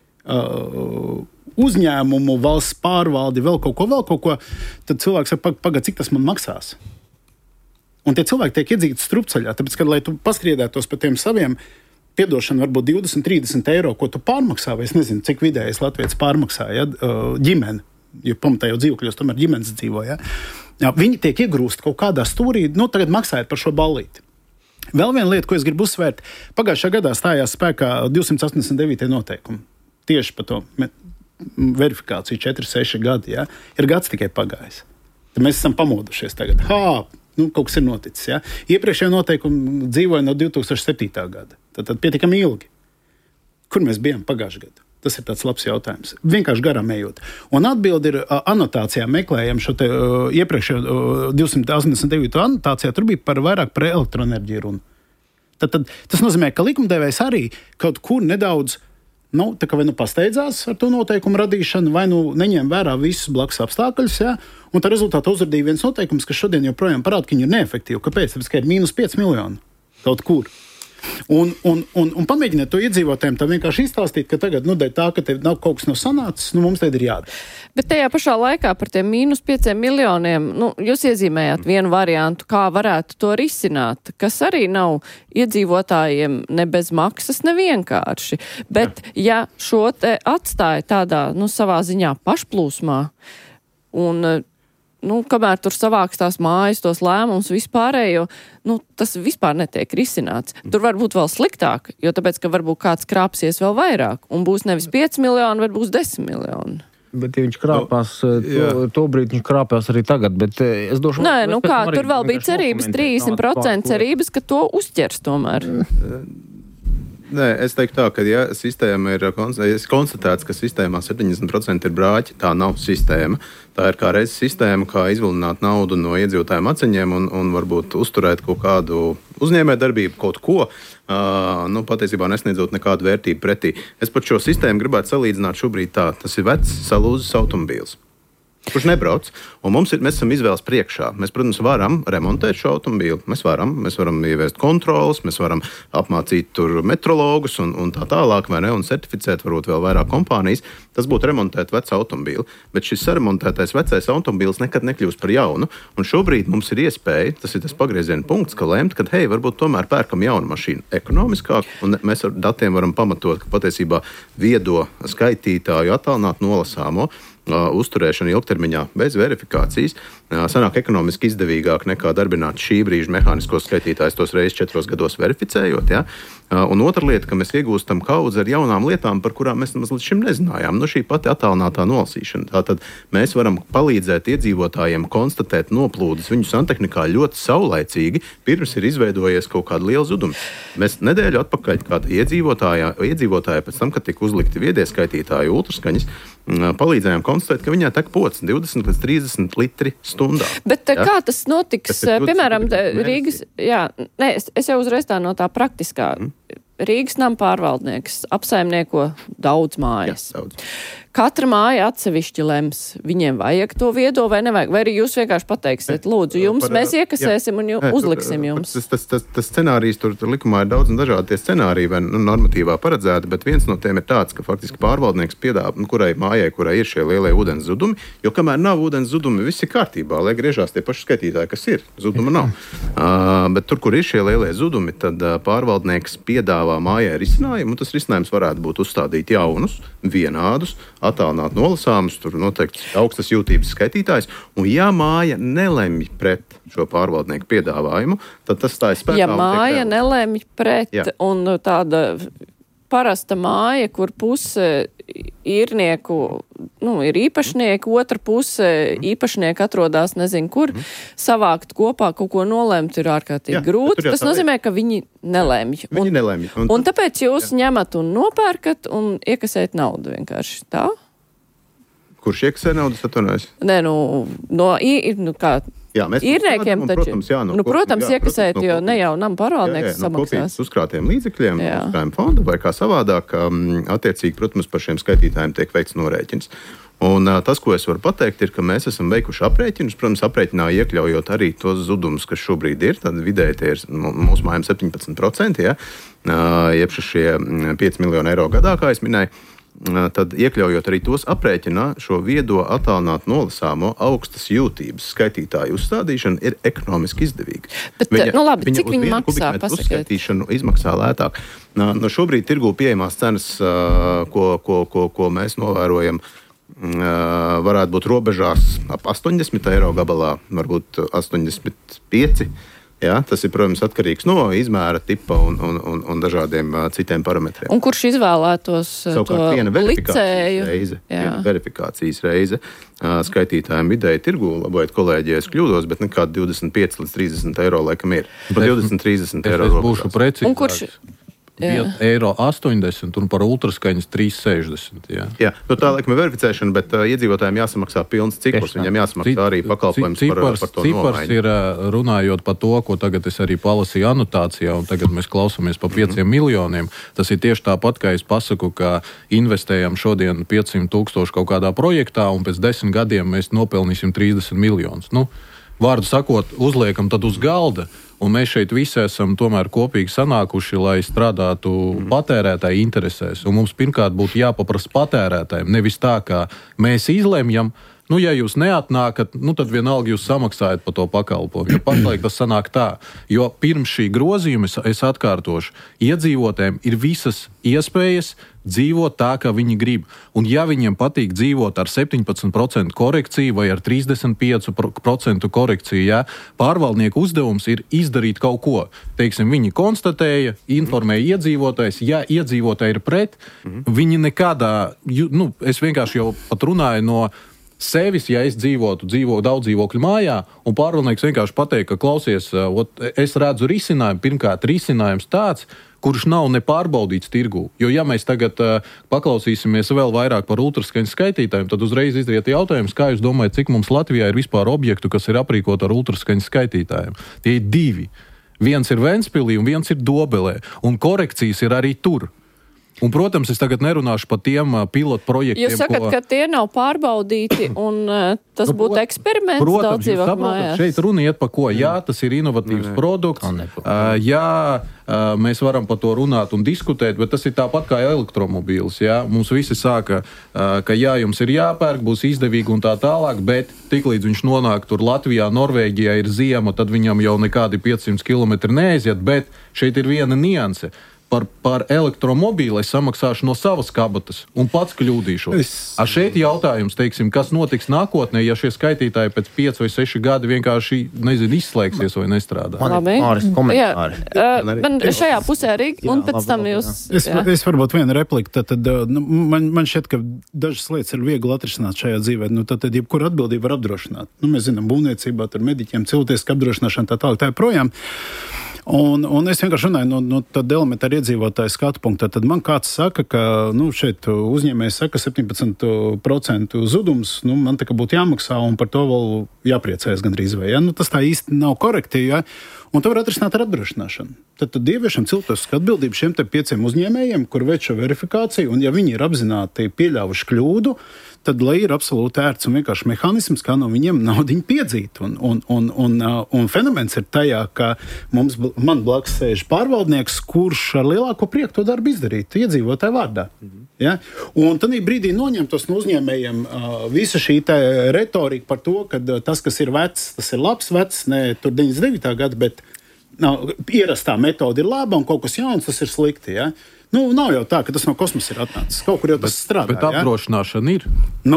uzņēmumu, valsts pārvaldi, vēl kaut ko, tad cilvēks saka, pagad, cik tas man maksās? Un tie cilvēki tiek iedzīti strupceļā, tāpēc, ka, lai tu pastriedētos par tiem saviem, piedošana varbūt 20-30 eiro, ko tu pārmaksā, vai es nezinu, cik vidējais Latvijas pārmaksā, ja, ģimene, jo pamatā jau dzīvokļos tomēr ģimenes dzīvo, ja. Viņi tiek iegrūsti kaut kādā stūrī, tagad maksājiet par šo ballīti. Vēl viena lieta, ko es gribu uzsvērt, pagājušā gadā stājās spēkā 289. noteikumi. Tieši par to verifikāciju 4-6 gadi, ja, ir gads tikai pagājis. Tad mēs esam pamodušies tagad. Kaut kas ir noticis. Ja? Iepriekšējā noteikuma dzīvoja no 2007. gada. Tad pietiekami ilgi. Kur mēs bijām pagājušajā gadā? Tas ir tāds labs jautājums. Vienkārši garām ejot. Un atbildi ir anotācijā meklējam šo te iepriekšējo 289. anotācijā. Tur bija vairāk par elektroenerģiju runa. Tad tas nozīmē, ka likumdevējs arī kaut kur nedaudz vai pasteidzās ar to noteikumu radīšanu, vai neņem vērā visus blakus apstākļus, ja? Un tā rezultātā uzradīja viens noteikums, kas šodien joprojām parāda, ka viņi ir neefektīvi. Kāpēc? Tāpēc, ka ir -5 miljoni kaut kur. Un pamēģiniet to iedzīvotājiem tā vienkārši izstāstīt, ka tagad, dēļ tā, ka tev nav kaut kas sanācis, mums tagad ir jādara. Bet tajā pašā laikā par tiem -5 miljoniem, jūs iezīmējāt vienu variantu, kā varētu to risināt, kas arī nav iedzīvotājiem ne bez maksas, ne vienkārši. Bet ja šo te atstāja tādā, savā ziņā pašplūsmā, un kamēr tur savāks tās mājas, tos lēmumus vispārējo, tas vispār netiek risināts. Tur var būt vēl sliktāk, jo tāpēc, ka varbūt kāds krāpsies vēl vairāk, un būs nevis 5 miljoni, bet būs 10 miljoni. Bet ja viņš krāpās, to brīdi viņš krāpās arī tagad, bet es došu... Nē, tur vēl bija cerības, 30% cerības, ka to uzķers tomēr. Nē, es teiktu tā, ka ja sistēma ir konstatēts, ka sistēmā 70% ir brāķi, tā nav sistēma. Tā ir kā reizes sistēma, kā izvilināt naudu no iedzīvotājiem aciņiem un varbūt uzturēt kaut kādu uzņēmējdarbību, kaut ko, patiesībā nesniedzot nekādu vērtību pretī. Es par šo sistēmu gribētu salīdzināt šobrīd tā. Tas ir vecs salūzis automobīls, kurš nebrauc, un mēs esam izvēles priekšā. Mēs, protams, varam remontēt šo automobīlu, mēs varam ieviest kontroles, mēs varam apmācīt tur metrologus un tā tālāk, vai ne, un certificēt varbūt vēl vairāk kompānijas. Tas būtu remontēt vecu automobīlu, bet šis saremontētais vecais automobīls nekad nekļūs par jaunu, un šobrīd mums ir iespēja, tas ir tas pagrieziena punkts, ka lemt, ka, varbūt tomēr pērkam jaunu mašīnu ekonomiskāk, un mēs ar datiem varam pamatot, ka patiesībā viedo skaitītāju attālināt nolasāmo uzturēšana ilgtermiņā bez verifikācijas sanāk ekonomiski izdevīgāk nekā darbināt šī brīža mehāniskos skaitītājus tos reizes 4 gados verificējot. Ja? Un otra lieta, ka mēs iegūstam kaudzi ar jaunām lietām, par kurām mēs līdz šim nezinājām. Šī pati attālinātā nolasīšana. Tātad mēs varam palīdzēt iedzīvotājiem konstatēt noplūdes viņu santehnikā ļoti saulaicīgi, pirms ir izveidojies kaut kāda liela zuduma. Mēs nedēļu atpakaļ kāda iedzīvotāja pēc tam, kad tika uzlikti viedie skaitītāji ultraskaņas, palīdzējām konstatēt, ka viņai tek pocis 20 līdz 30 litri stundā. Bet kā tas notiks? Piemēram, Rīgas, es jau uzreiz tā no tā praktiskā. Rīgas nama pārvaldnieks apsaimnieko daudz mājas. Jā, daudz. katra māja atsevišķi lems, viņiem vajag to viedo vai nevajag, vai arī jūs vienkārši pateiksiet, lūdzu, jums mēs iekasēsim un uzliksim jums. Tas scenārijs tur likumā ir daudz un dažādi tie scenāriji vai normatīvā paredzēti, bet viens no tiem ir tāds, ka faktiski pārvaldnieks piedāvā, kurai mājai, kurai ir šie lielie ūdens zudumi, jo kamēr nav ūdens zudumi, viss ir kārtībā, lai griežās tie paši skaitītāji, kas ir, zuduma nav. Bet tur, kur ir šie lielie zudumi, tad pārvaldnieks piedāvā mājai risinājumu, un tas risinājums varētu būt uzstādīt jaunus, vienādus, attālināt nolasāmus, tur noteikti augstas jūtības skaitītājs, un ja māja nelemj pret šo pārvaldnieku piedāvājumu, tad tas stājas spēkā. Ja māja nelemj pret, un tāda parasta māja, kur puse īrnieku, ir īpašnieki, otra puse īpašnieki atrodās nezinu kur, savākt kopā kaut ko nolemt ir ārkārtīgi grūti. Tas nozīmē, ka viņi nelemj. Viņi nelemj. Un tāpēc jūs ņemat un nopērkat un iekasēt naudu vienkārši tā? Kurš iekasē naudas atvainojas? Nē, kā... Jā, īrniekiem taču. Protams, iekasēt, jo ne jau nav pārvaldnieks samaksās. No kopības uzkrātiem līdzekļiem, uzkrājuma fonda vai kā savādāk, attiecīgi, protams, par šiem skaitītājiem tiek veikts norēķins. Un tas, ko es varu pateikt, ir, ka mēs esam veikuši aprēķinus, protams, aprēķinā iekļaujot arī tos zudumus, kas šobrīd ir, tad vidēji tie ir mūsu mājām 17%, jeb šie 5 miljoni eiro gadā, kā es minēju. Tad iekļaujot arī tos aprēķinā, šo viedo attālināt nolasāmo augstas jūtības skaitītāju uzstādīšana ir ekonomiski izdevīga. Bet, labi, cik viņi maksā? Uzskaitīšanu izmaksā lētāk. Šobrīd tirgū pieejamās cenas, ko mēs novērojam, varētu būt robežās ap 80 eiro gabalā, varbūt 85. Jā, tas ir, protams, atkarīgs no izmēra, tipa un dažādiem citiem parametriem. Un kurš izvēlētos to licēju? Viena verifikācijas reize skaitītājiem vidēji tirgu, labojiet kolēģi, ja es kļūdos, bet nekādi 25 līdz 30 eiro laikam ir. Par 20-30 eiro robežās. Būšu precīzāks. Un kurš... 1,80 un par ultraskaņas 3,60. Jā, tā laikam ir verificēšana, bet iedzīvotājiem jāsamaksā pilns cikls, viņam jāsamaksā arī pakalpojums par to nomaiņu. Cipars ir, runājot par to, ko tagad es arī palasīju anotācijā, un tagad mēs klausamies par 5 miljoniem. Tas ir tieši tāpat, kā es pasaku, ka investējam šodien 500,000 kaut kādā projektā, un pēc 10 gadiem mēs nopelnīsim 30 miljonus. Vārdu sakot, uzliekam tad uz galda, un mēs šeit visi esam tomēr kopīgi sanākuši, lai strādātu patērētāju interesēs. Un mums pirmkārt būtu jāpaprasa patērētājiem, nevis tā, kā mēs izlemjam, ja jūs neatnākat, tad vienalga jūs samaksājat par to pakalpojumu. Jo pašlaik tas sanāk tā, jo pirms šī grozījuma, es atkārtošu, iedzīvotājiem ir visas iespējas dzīvot tā, kā viņi grib. Un ja viņiem patīk dzīvot ar 17% korekciju vai ar 35% korekciju, pārvaldnieku uzdevums ir izdarīt kaut ko. Teiksim, viņi konstatēja, informēja iedzīvotājs, ja iedzīvotāji ir pret, viņi nekādā, es vienkārši jau pat runāju no sevis, ja es dzīvotu daudz dzīvokļu mājā, un pārvaldnieks vienkārši pateikt, ka klausies, es redzu risinājumu, pirmkārt risinājums tāds, kurš nav nepārbaudīts tirgū. Jo ja mēs tagad paklausīsimies vēl vairāk par ultraskaņas skaitītājiem, tad uzreiz izriet jautājums, kā jūs domājat, cik mums Latvijā ir vispār objektu, kas ir aprīkot ar ultraskaņas skaitītājiem. Tie ir 2. Viens ir Ventspilī un viens ir Dobelē, un korekcijas ir arī tur. Un, protams, es tagad nerunāšu par tiem pilotu projektiem. Jūs sakat, ka tie nav pārbaudīti, un tas būtu eksperiments daudz dzīvokļu mājās? Šeit runa iet par ko? Jā, tas ir inovatīvs produkts. Jā, mēs varam par to runāt un diskutēt, bet tas ir tāpat kā elektromobīls. Jā? Mums visi sāka, ka jums ir jāpērk, būs izdevīgi un tā tālāk, bet tiklīdz viņš nonāk tur Latvijā, Norvēģijā ir ziema, tad viņam jau nekādi 500 km neaiziet, bet šeit ir viena nianse. Par elektromobīlu es samaksāšu no savas kabatas un pats kļūdīšos. Šeit jautājums, teiksim, kas notiks nākotnē, ja šie skaitītāji pēc 5 vai 6 gadi vienkārši, izslēgsies vai nestrādā. Man šajā pusē arī, un pēc tam jūs... Es varbūt vienu repliku, tad man šķiet, ka dažas lietas ir viegli atrisināt šajā dzīvē. Tad jebkura atbildība var apdrošināt. Mēs zinām, būvniecībā, tur mediķiem, cilvēciska apdrošināšana tā tālāk. Tā ir projām. Un es vienkārši runāju no tāda elementāra iedzīvotāja skatu punkta. Tad man kāds saka, ka šeit uzņēmējs saka 17% zudums, man tā kā būtu jāmaksā un par to vēl jāpriecājas gandrīz vai. Ja? Tas tā īsti nav korekti, ja? Un to var atrisināt ar apdrošināšanu. Tad ieviešam cilvēcisku atbildību šiem 5 uzņēmējiem, kur veic šo verifikāciju, un ja viņi ir apzināti pieļāvuši kļūdu, tad lai ir absolūti ērts un vienkārši mehānisms, kā no viņiem naudiņu piedzīt. Un fenomens ir tajā, ka man blakus sēž pārvaldnieks, kurš ar lielāko prieku to darbu izdarītu iedzīvotāju vārdā. Ja? Un tad brīdī noņemtos no uzņēmējiem visa šī retorika par to, ka tas, kas ir vecs, tas ir labs vecs, ne tur 99. gada, bet ierastā metode ir laba un kaut kas jauns, tas ir slikti. Ja? Nav jau tā, ka tas no kosmosa ir atnācis. Kaut kur jau tas strādā. Bet apdrošināšana ir.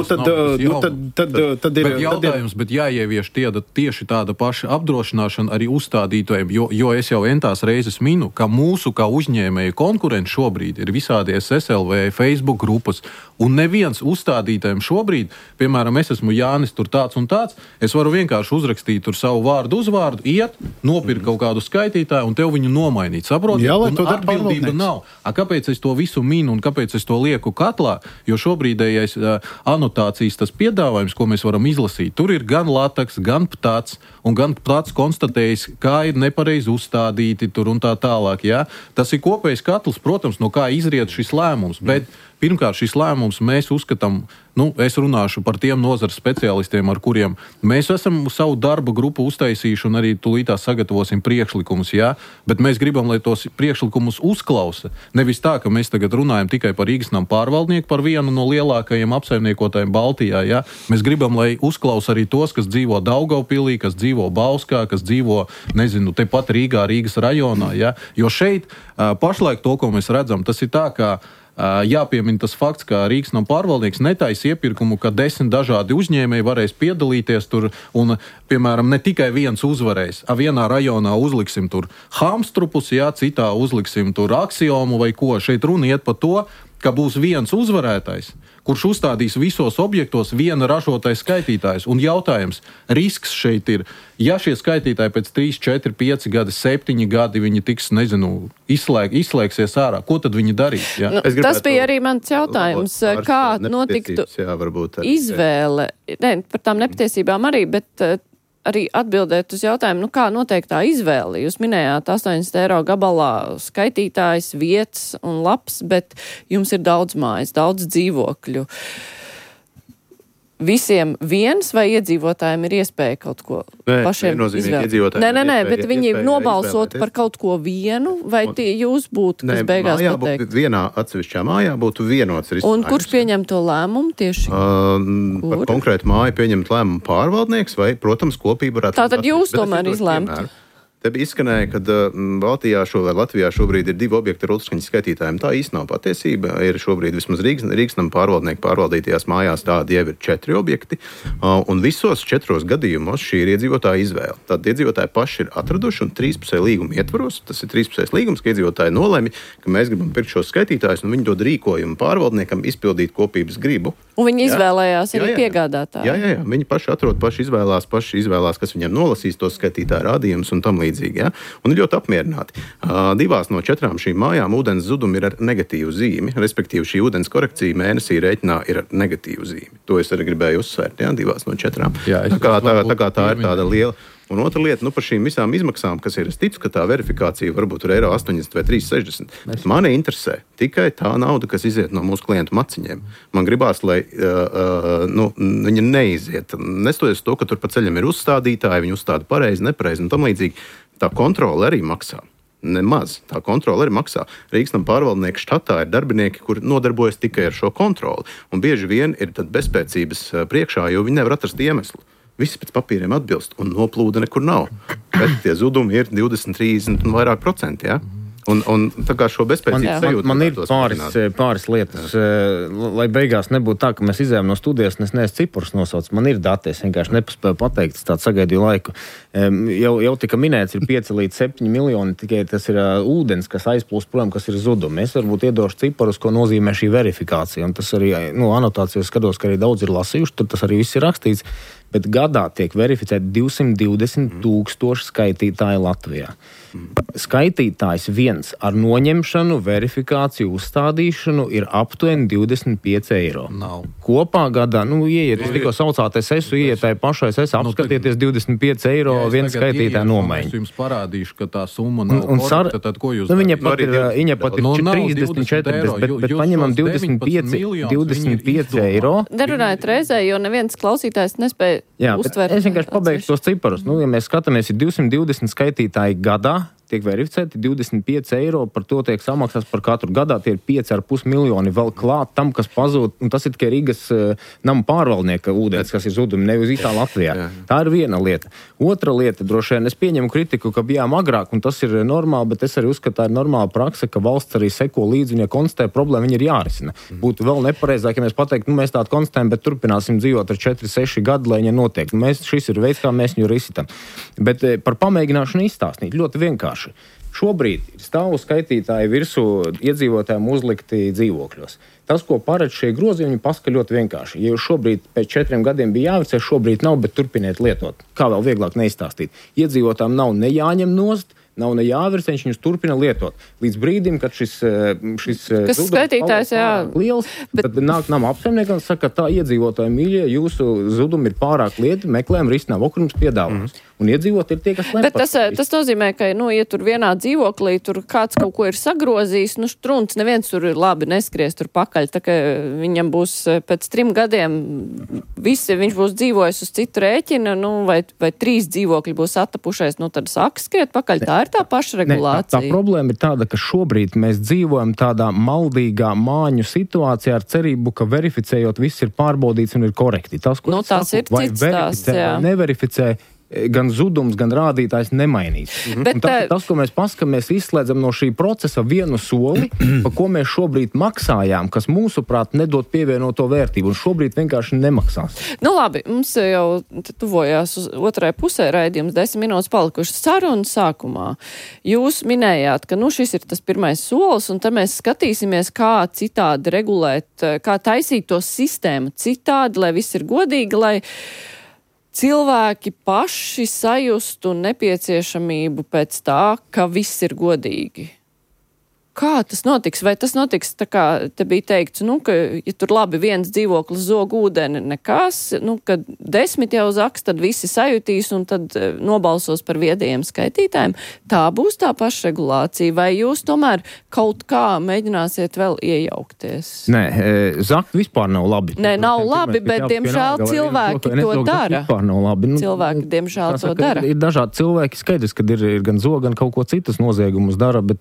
Tad ir jautājums, bet jāievieš tieši tāda paša apdrošināšana arī uzstādītājiem, jo es jau entās reizes minu, ka mūsu kā uzņēmēju konkurenti šobrīd ir visādi SSLV, Facebook grupas, un neviens uzstādītājiem šobrīd, piemēram, es esmu Jānis tur tāds un tāds, es varu vienkārši uzrakstīt tur savu vārdu, uzvārdu, iet, nopirkt kaut kādu skaitītāju un tev viņu nomainīt. Saprotiet? Jā, un atbildība nav. Kāpēc es to visu minu un kāpēc es to lieku katlā? Jo šobrīdējais anotācijas tas piedāvājums, ko mēs varam izlasīt, tur ir gan lataks, gan ptats, un gan ptats konstatējis, kā ir nepareizi uzstādīti tur un tā tālāk. Ja? Tas ir kopējs katls, protams, no kā izriet šis lēmums, bet pirmkārt šis lēmums mēs uzskatām, es runāšu par tiem nozares speciālistiem, ar kuriem mēs esam savu darba grupu uztaisījuši un arī tūlītā sagatavosim priekšlikumus, ja? Bet mēs gribam, lai tos priekšlikumus uzklausa. Nevis tā, ka mēs tagad runājam tikai par Rīgas namu pārvaldnieku, par vienu no lielākajiem apsaimniekotājiem Baltijā, ja? Mēs gribam, lai uzklausa arī tos, kas dzīvo Daugavpilī, kas dzīvo Bauskā, kas dzīvo, tepat Rīgā, Rīgas rajonā, ja? Jo šeit pašlaik to, ko mēs redzam, tas ir tā, ka jāpiemina tas fakts, ka Rīgas namu pārvaldnieks netaisa iepirkumu, ka 10 dažādi uzņēmēji varēs piedalīties tur un, piemēram, ne tikai viens uzvarēs. Vienā rajonā uzliksim tur hamstrupus, citā uzliksim tur aksiomu vai ko. Šeit runa iet par to, ka būs viens uzvarētājs, kurš uzstādīs visos objektos viena ražotāja skaitītājs. Un jautājums, risks šeit ir, ja šie skaitītāji pēc 3, 4, 5 gadi, 7 gadi, viņi tiks, izslēgsies ārā, ko tad viņi darīs? Ja? Tas bija arī mans jautājums, kā notiktu izvēle, par tām nepatiesībām arī, bet arī atbildēt uz jautājumu, kā notiek tā izvēle. Jūs minējāt 80 eiro gabalā skaitītājs, vietas un labs, bet jums ir daudz mājas, daudz dzīvokļu. Visiem viens vai iedzīvotājiem ir iespēja kaut ko pašiem izvēlēt? Nē, bet viņi nobalsot par kaut ko vienu, vai jūs būtu, kas beigās pateikt? Vienā atsevišķā mājā būtu vienots risinājums. Un kurš pieņem to lēmumu tieši? Par konkrētu māju pieņemt lēmumu pārvaldnieks vai, protams, kopība varētu... Tātad jūs tomēr izlēmt? Te bija izskanēja, ka Baltijā vai Latvijā šobrīd ir 2 objekti ar ultraskaņas skaitītājiem. Tā īsti nav patiesība. Ir šobrīd vismaz Rīgas namu pārvaldnieku pārvaldītajās mājās tādi jau ir 4 objekti. Un visos 4 gadījumos šī ir iedzīvotāja izvēle. Tad iedzīvotāji paši ir atraduši un 3-pusē līguma ietvaros. Tas ir 3-pusē līgums, ka iedzīvotāji nolemj, ka mēs gribam pirkt šos skaitītājus, un viņi dod rīkojumu pārvaldniekam izpildīt kopības gribu. Un viņi izvēlējās arī piegādātāju. Jā. Viņi paši atrod, paši izvēlās, kas viņiem nolasīs tos skaitītāju rādījumus un tam līdzīgi. Ja? Un ir ļoti apmierināti. 2 no 4 šīm mājām ūdens zudumi ir ar negatīvu zīmi, respektīvi šī ūdens korekcija mēnesī rēķinā ir ar negatīvu zīmi. To es arī gribēju uzsvērt, 2 no 4. Jā, tā kā tā ir tāda liela. Un otra lieta, par šīm visām izmaksām, kas ir, es ticu, ka tā verifikācija varbūt ir eiro 80 vai 3,60. Bet mani interesē tikai tā nauda, kas iziet no mūsu klientu maciņiem. Man gribās, lai viņa neiziet. Nestoties to, ka tur pa ceļam ir uzstādītāji, viņi uzstāda pareizi, nepareizi un tam līdzīgi. Tā kontrole arī maksā. Nemaz. Tā kontrole arī maksā. Rīgas namu pārvaldnieku štatā ir darbinieki, kuri nodarbojas tikai ar šo kontroli. Un bieži vien ir tad bezspēcības priekšā, jo viņi nevar atrast iemeslu. Visi pēc papīriem atbilst, un noplūda nekur nav. Bet tie zudumi ir 20, 30 un vairāk procenti, ja? Un tā kā šo bezspēcības sajūtu... Man ir pāris lietas, lai beigās nebūtu tā, ka mēs izējām no studijas, un es neesmu ciprus nosauc. Man ir dati, es vienkārši nepaspēju pateikt, es tādu sagaidīju laiku. Jau tika minēts, ir 5 līdz 7 miljoni, tikai tas ir ūdens, kas aizplūst, kas ir zudumi. Es varbūt iedošu ciparus, ko nozīmē šī verifikācija. Un tas arī, anotācijas skatos, ka arī daudz ir lasījuši, tur tas arī viss ir rakstīts, bet gadā tiek verificēti 220 000 skaitītāji Latvijā. Skaitītājs viens ar noņemšanu, verifikāciju, uzstādīšanu ir aptuveni 25 eiro. Nav. Kopā gadā, ieiet, es tikko saucāt SSU, ieiet tai pašai SSU, apskatieties 25 eiro viens skaitītāja nomaiņa. Es jums parādīšu, ka tā summa nav korekta, tad ko jūs viņa pat ir 30, 40, bet paņemam 25 eiro. Nerunājiet reizē, jo neviens klausītājs nespēja uztvert. Es vienkārši pabeigšu tos ciparus. Ja mēs skatāmies, ir 220 skaitītāji gadā, tiek verificēti 25 eiro, par to tiek samaksāts par katru gadā, tie ir 5,5 miljoni vēl klāt tam, kas pazūd, un tas ir tikai Rīgas nama pārvaldnieka ūdens, kas ir zudumi, nevis visā Latvijā. Tā ir viena lieta. Otra lieta, droši vien, es pieņemu kritiku, ka bijām agrāk, un tas ir normāli, bet es arī uzskatu, tā ir normāla prakse, ka valsts arī seko līdzi, un ja konstatē problēmu, viņi ir jārisina. Būtu vēl nepareizāk, ja mēs pateiktu, mēs tādu konstatējam, bet turpināsim dzīvot ar 4-6 gadu, lai viņa notiek. Šis ir veids, kā mēs viņu risinām. Bet par pamēģināšanu izstāstīt ļoti vienkārši. Šobrīd ir stāvu skaitītāji virsū iedzīvotājiem uzlikti dzīvokļos. Tas, ko paredz šie grozījumi, paskaļ ļoti vienkārši. Ja jūs šobrīd pēc 4 gadiem bija jāvicē, šobrīd nav, bet turpiniet lietot. Kā vēl vieglāk neizstāstīt? Iedzīvotājiem nav ne jāņem nost, nav ne jāvirs, viņš viņus turpina lietot. Līdz brīdim, kad šis skaitītājs liels, tad nāk nama apsaimniekam un saka, tā iedzīvotāji mīļie, jūsu zudumi ir pārāk lieti, meklējam risinājumu, kur jums piedāvājums. Un iedzīvot ir tie, kas lem. Bet tas nozīmē, ka, ja tur vienā dzīvoklī tur kāds kaut ko ir sagrozījis, strunts, neviens tur labi neskries tur pakaļ, tā ka viņam būs pēc 3 gadiem viņš būs dzīvojis uz citu rēķina, vai 3 dzīvokļi būs attapušais, tad sāk skriet pakaļ. Tā ir tā pašregulācija. Tā problēma ir tāda, ka šobrīd mēs dzīvojam tādā maldīgā māņu situācijā ar cerību, ka verificējot viss ir pārbaudīts un ir korekti. Tas, ko tas ir cits stāsts, jā. Neverificē, gan zudums, gan rādītājs nemainīs. Tas, ko mēs paskamies, izslēdzam no šī procesa vienu soli, pa ko mēs šobrīd maksājām, kas mūsuprāt nedod pievienoto vērtību, un šobrīd vienkārši nemaksās. Labi, mums jau tuvojās uz otrai pusē raidījums, 10 minūtes palikušas sarunas sākumā. Jūs minējāt, ka šis ir tas pirmais solis, un tad mēs skatīsimies, kā citādi regulēt, kā taisīt to sistēmu citādi, lai viss ir godīgi, lai cilvēki paši sajustu nepieciešamību pēc tā, ka viss ir godīgi. Kā tas notiks? Vai tas notiks tā kā te bija teikts, ka, ja tur labi viens dzīvoklis zog ūdeni nekas, kad 10 jau zaks, tad visi sajutīs un tad nobalsos par viedajiem skaitītājiem. Tā būs tā pašregulācija, vai jūs tomēr kaut kā mēģināsiet vēl iejaukties? Nē, zakt vispār nav labi. Nē, nav labi, bet diemžēl cilvēki to dara. Vispār nav labi. Cilvēki diemžēl to dara. Ir dažādi cilvēki, skaidrs, kad ir gan zog, gan kaut ko citus noziegumus dara, bet,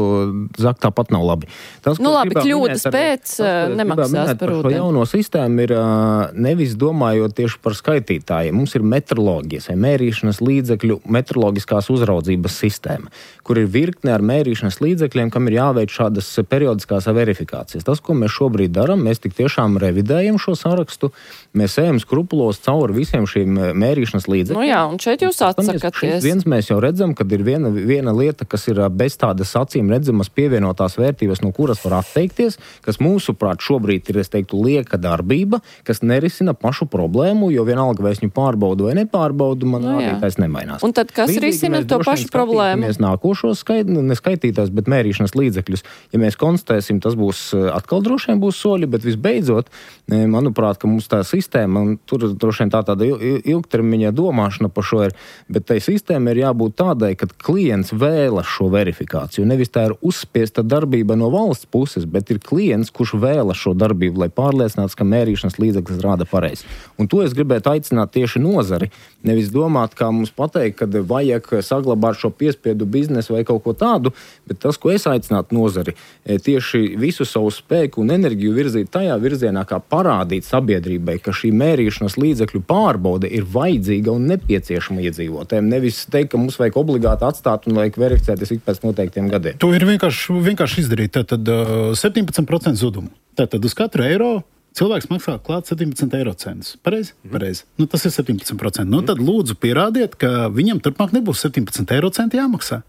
zakt tāpat nav labi. Tas, labi, kļūdas pēc nemaksās par ūdeni. Šo jauno sistēmu ir nevis domājot tieši par skaitītājiem. Mums ir metroloģijas vai mērīšanas līdzekļu metroloģiskās uzraudzības sistēma, kur ir virkne ar mērīšanas līdzekļiem, kam ir jāveic šādas periodiskās verifikācijas. Tas, ko mēs šobrīd darām, mēs tik tiešām revidējam šo sarakstu, mēs ejam skrupulos cauri visiem šīm mērīšanas līdzekļiem. Jā, un šeit jūs atsakaties. Viens mēs jau redzam, kad ir viena lieta, kas ir bez tādas acīm redzamas pievienotās vērtības, no kuras var atteikties, kas mūsuprāt šobrīd ir, es teiktu, lieka darbība, kas nerisina pašu problēmu, jo vienalga vai es viņu pārbaudu vai nepārbaudu, man rādītājs nemainās. Un tad kas risina to pašu problēmu? Mēs nākošos neskaitītājs, bet mērīšanas līdzekļus. Ja mēs konstatēsim, tas būs atkal droši vien būs soļi, bet visbeidzot, manuprāt, ka mums tā sistēma, un tur droši vien tāda ilgtermiņa domāšana par šo ir, bet tai sistēma ir jābūt tādai, kad klients vēlas šo verifikāciju. Nevis tā ir uzspiesta darbība no valsts puses, bet ir klients, kurš vēlas šo darbību, lai pārliecināts, ka mērīšanas līdzeklis rāda pareizi. Un to es gribētu aicināt tieši nozari. Nevis domāt, kā mums pateikt, kad vajag saglabāt šo piespiedu biznesu vai kaut ko tādu, bet tas, ko es aicinātu nozari, tieši visu savu spēku un enerģiju virzīt tajā virzienā, kā parādīt sabiedrībai, ka šī mērīšanas līdzekļu pārbaude ir vajadzīga un nepieciešama iedzīvotājiem. Nevis teikt, ka mums vajag obligāti atstāt un vajag verificēties ik pēc noteiktiem gadiem. To ir vienkārši izdarīt. Tātad 17% zudumu. Tātad uz katru eiro cilvēks maksā klāt 17 eiro centus. Pareizi? Pareizi. Nu, tas ir 17%. Nu, tad lūdzu pierādiet, ka viņam turpmāk nebūs 17 eiro centi jāmaksā.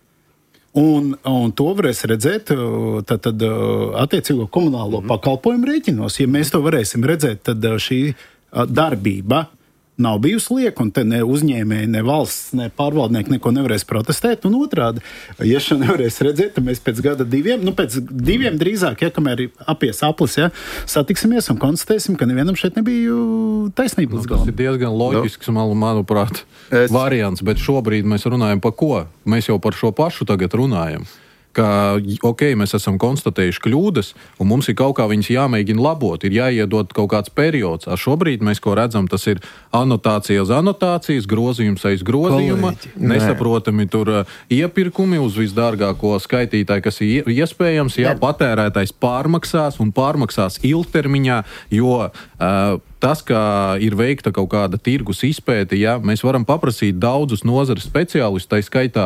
Un to varēs redzēt tad attiecīgo komunālo pakalpojumu rēķinos. Ja mēs to varēsim redzēt, tad šī darbība nav bijusi lieka, un te ne uzņēmēji, ne valsts, ne pārvaldnieki neko nevarēs protestēt. Un otrādi, ja šo nevarēs redzēt, tad mēs pēc gada diviem drīzāk, kamēr apies aplis, satiksimies un konstatēsim, ka nevienam šeit nebija taisnība. Tas ir diezgan loģisks, manuprāt, variants, bet šobrīd mēs runājam par ko? Mēs jau par šo pašu tagad runājam. Ka, mēs esam konstatējuši kļūdas, un mums ir kaut kā viņas jāmēģina labot, ir jāiedod kaut kāds periods. Šobrīd mēs, ko redzam, tas ir anotācija uz anotācijas, grozījums aiz grozījuma, nesaprotami tur iepirkumi uz visdārgāko skaitītāju, kas ir iespējams, patērētājs pārmaksās un pārmaksās ilgtermiņā, jo tas, ka ir veikta kaut kāda tirgus izpēte, mēs varam paprasīt daudzus nozares speciālistus, tai skaitā,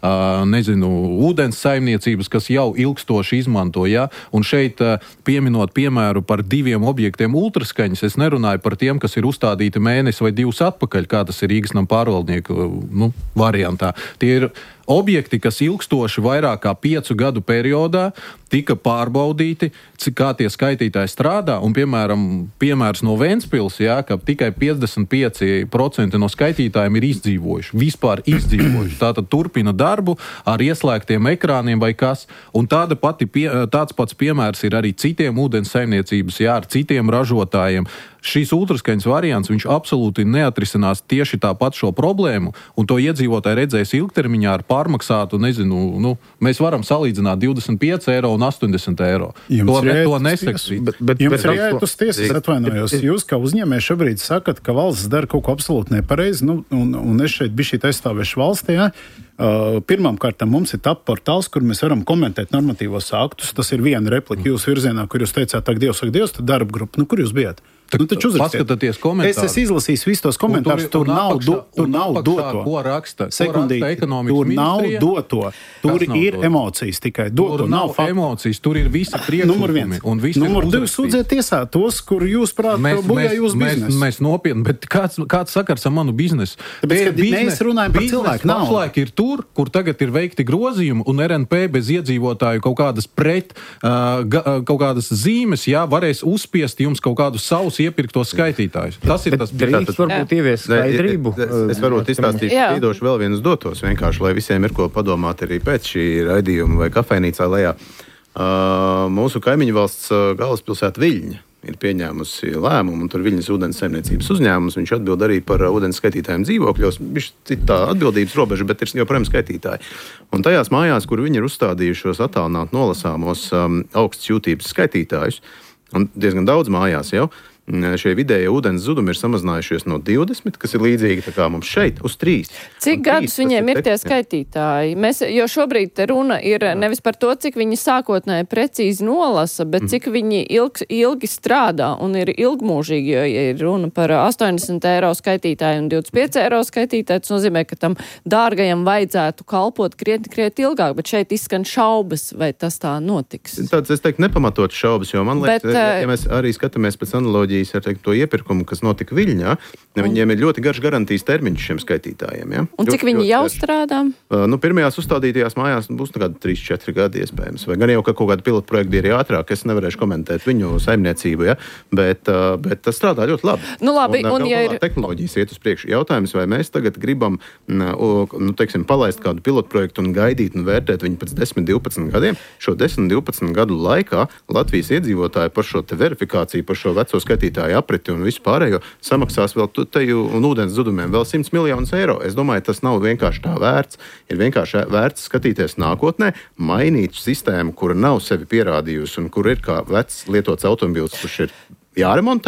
ūdens saimniecības, kas jau ilgstoši izmanto, un šeit pieminot piemēru par 2 objektiem ultraskaņas, es nerunāju par tiem, kas ir uzstādīti mēnesi vai 2 atpakaļ, kā tas ir Rīgas nama pārvaldnieku variantā. Tie ir objekti, kas ilgstoši vairāk kā 5 gadu periodā tika pārbaudīti, kā tie skaitītāji strādā, un, piemēram, piemērs no Ventspils, ka tikai 55% no skaitītājiem ir izdzīvojuši, vispār izdzīvojuši. Tātad turpina darbu ar ieslēgtiem ekrāniem vai kas, un tāds pats piemērs ir arī citiem ūdens saimniecības, ar citiem ražotājiem. Šīs ultraskaņas variants, viņš absolūti neatrisinās tieši tāpat šo problēmu, un to iedzīvotāji redzēs ilgtermiņā ar pārmaksātu, mēs varam salīdzināt 25 eiro un 80 eiro. To nesaksīt. Bet jums ir jāiet uz tiesas, atvainojos. Jūs kā uzņēmēji šobrīd sakat, ka valsts dara kaut ko absolūti nepareizi, un es šeit bišķīt aizstāvēšu valstī, Pirmkārt, mums ir TAP portāls, kur mēs varam komentēt normatīvos aktus. Tas ir viena replika jūsu virzienā, kur jūs teicāt, ak, Dievs, tad darba grupa. Kur jūs bijāt? Paskatieties komentārus. Es izlasīju visus tos komentārus. Tur nav doto. Ko raksta? Sekundīti. Tur nav doto. Tur ir emocijas tikai. Tur nav emocijas. Tur ir visi priekšlikumi. Numur 2 sūdziet tiesā tos, kur jūs prāt bojā jūsu biznesu. Mēs nopietni, bet kāds sakars ar manu biznesu? Mēs runājam par cilvēku naudu. Pašlaik ir tur, kur tagad ir veikti grozījumi, un RNP bez iedzīvotāju kaut kādas zīmes, varēs uzspiest jums kaut kādus savus iepirktos skaitītājus. Tas ir tas brīdis, varbūt ievies skaidrību. Es varbūt izstāstīšu pīdošu vēl vienus dotos, vienkārši, lai visiem ir ko padomāt arī pēc šī raidījuma vai kafejnīcā lejā. Mūsu kaimiņu valsts galvaspilsēta Viļņa ir pieņēmusi lēmumu, un tur Viļņas ūdens saimniecības uzņēmums, viņš atbild arī par ūdens skaitītājiem dzīvokļos, viņš citā atbildības robeža, bet ir joprojām skaitītāji. Un tajās mājās, kur viņi ir uzstādījušos attālināt nolasāmos augstas jūtības skaitītājus, un diezgan daudz mājās jau, šie vidējie ūdens zudumi ir samazinājušies no 20, kas ir līdzīgi tā kā mums šeit, uz 3. Cik gadus viņiem ir tie skaitītāji? Jo šobrīd te runa ir nevis par to, cik viņi sākotnēji precīzi nolasa, bet cik viņi ilgi strādā un ir ilgmūžīgi, jo ja ir runa par 80 eiro skaitītāju un 25 eiro skaitītāju, tas nozīmē, ka tam dārgajam vajadzētu kalpot krietni ilgāk, bet šeit izskan šaubas, vai tas tā notiks. Tāds, es teiktu, nepamatot šaubas, jo man liekas, ja mēs arī skatāmies pēc analoģijas ar to iepirkumu, kas notika Viļņā, viņiem ir ļoti garš garantijas termiņš šiem skaitītājiem. Ja? Un cik viņi jau strādā? Pirmajās uzstādītajās mājās būs 3-4 gadi iespējams. Vai gan jau, ka kaut kāda pilotprojekta bija arī ātrāk, es nevarēšu komentēt viņu saimniecību, ja? bet tas strādā ļoti labi. Labi, un ja ir tehnoloģijas iet uz priekšu. Jautājums, vai mēs tagad gribam palaist kādu pilotprojektu un gaidīt un vērtēt viņu pēc 10-12 gadiem. Šo 10-12 gadu laikā Latvijas iedzīvotāji par šo te verifikāciju, par šo veco skaitītāju apriti un visu pārējo samaksās vēl teju un ūdens zudumiem vēl 100 miljonus eiro. Es domāju, tas nav vienkārši tā vērts. Ir vienkārši vērts skatīties nākotnē, mainīt sistēmu, kura nav sevi pierādījusi un kur ir kā vecs lietots automobils, kurš ir jāremontē,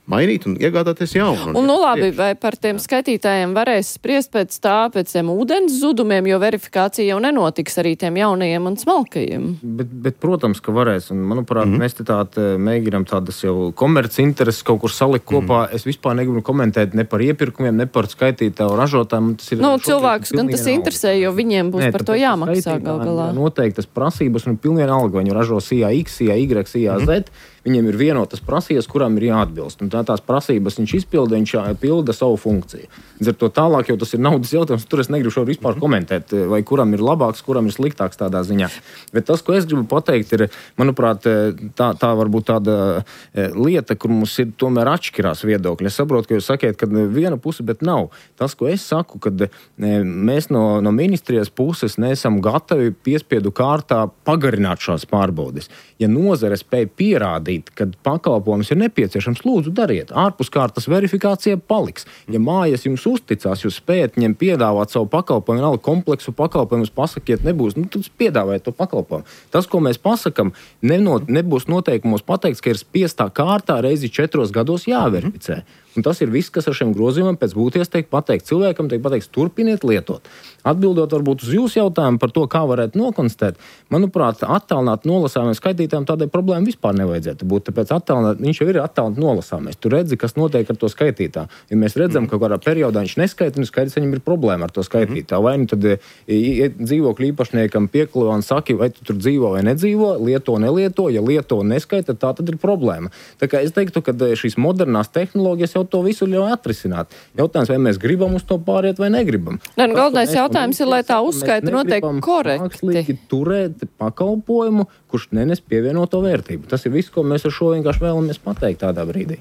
mainīt un iegādāties jaunu. Un labi, vai par tiem skaitītājiem varēs spriest pēc tiem ūdens zudumiem, jo verifikācija jau nenotiks arī tiem jaunajiem un smalkajiem? Bet protams, ka varēs. Un, manuprāt, mēs te mēģinām tādas jau komerci intereses kaut kur salikt kopā. Es vispār negribu komentēt ne par iepirkumiem, ne par skaitītāju ražotājiem. Cilvēkus gan tas interesē, jo viņiem būs par to jāmaksā gal galā. Noteiktas prasības un pilnīgi vienalga, viņi ražo sijā X, sijā Y, sijā Z. Viņiem ir vienotas prasības, kurām ir jāatbilst. Un tās prasības viņš izpilda, viņš pilda savu funkciju. Līdz ar to tālāk, jo tas ir naudas jautājums, tur es negribu šo vispār komentēt, vai kuram ir labāks, kuram ir sliktāks tādā ziņā. Bet tas, ko es gribu pateikt, ir, manuprāt, tā varbūt tāda lieta, kur mums ir tomēr atšķirās viedokļi. Es saprotu, ka jūs sakiet, ka viena puse, bet nav. Tas, ko es saku, kad mēs no ministrijas puses neesam gatavi piespiedu kārtā pagarināt šās pārbaudes. Ja nozare spēj pierādīt, kad pakalpojums ir nepieciešams, lūdzu dariet. Ārpus kārtas verifikācija paliks. Ja mājas jums uzticās, jūs spējat viņiem piedāvāt savu pakalpojumu, nav kompleksu pakalpojumus, pasakiet, nebūs, tad piedāvājiet to pakalpojumu. Tas, ko mēs pasakam, nebūs noteikumos pateikts, ka ir spiestā kārtā reizi 4 gados jāverificē. Un tas ir viss, kas ar šiem grozījumiem pēc būties tiek pateikt. Cilvēkam tiek pateikts, turpiniet lietot. Atbildot varbūt uz jūsu jautājumu par to, kā varētu nokonstatēt, manuprāt, attālināt nolasāmiem skaitītājiem tādai problēma vispār nevajadzētu būt. Tāpēc viņš jau ir attālināt nolasāmies. Tu redzi, kas notiek ar to skaitītāju. Ja mēs redzam, ka kādā periodā viņš neskaita, un skaidrs, viņam ir problēma ar to skaitītāju. Vai nu tad dzīvokļu īpašniekam pieklāvā un saki, vai tu tur dzīvo vai nedzīvo, lieto, nelieto, ja lieto un neskaita, tā tad ir problēma. Tā kā es teiktu, ka šīs modernās tehnoloģijas jau to visu ļauj atrisināt. Jautājums, vai mēs gribam uz to pāriet vai negribam. Galvenais jautājums ir, lai tā uzskaita notiek korekti. Mākslīgi turēt pakalpojumu, kurš nenes pievienoto vērtību. Tas ir viss, ko mēs ar šo vienkārši vēlamies pateikt tādā brīdī.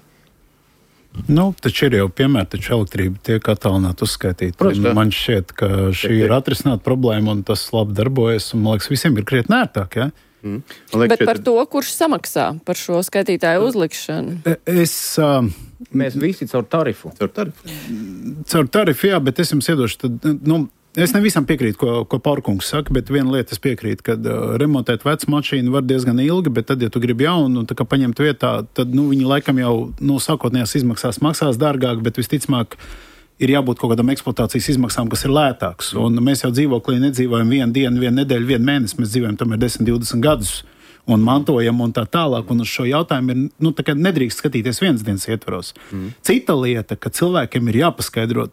Taču ir jau piemēri, taču elektrība tiek attālināt uzskaitīt. Man šķiet, ka šī ir atrisināta problēma un tas labi darbojas, un man liekas, visiem ir krietni ērtāk, ja? Bet par to, kurš samaksā par šo skaitītāju uzlikšanu? Mēs visi caur tarifu. Caur tarifu, jā, bet es jums iedošu, es nevisam piekrītu, ko Paurkungs saka, bet viena lieta es piekrītu, ka remontēt vecu mašīnu var diezgan ilgi, bet tad, ja tu gribi jaunu, tā kā paņemt vietā, tad viņi laikam jau sākotnējās izmaksās maksās dārgāk, bet visticamāk ir jābūt kaut kādam eksploatācijas izmaksām, kas ir lētāks. Un mēs jau dzīvoklī nedzīvojam 1 dienu, 1 nedēļu, 1 mēnesi, mēs dzīvojam tomēr 10, 20 gadus un mantojam un tā tālāk. Un uz šo jautājumu ir, nedrīkst skatīties vienas dienas ietvaros. Cita lieta, ka cilvēkiem ir jāpaskaidro,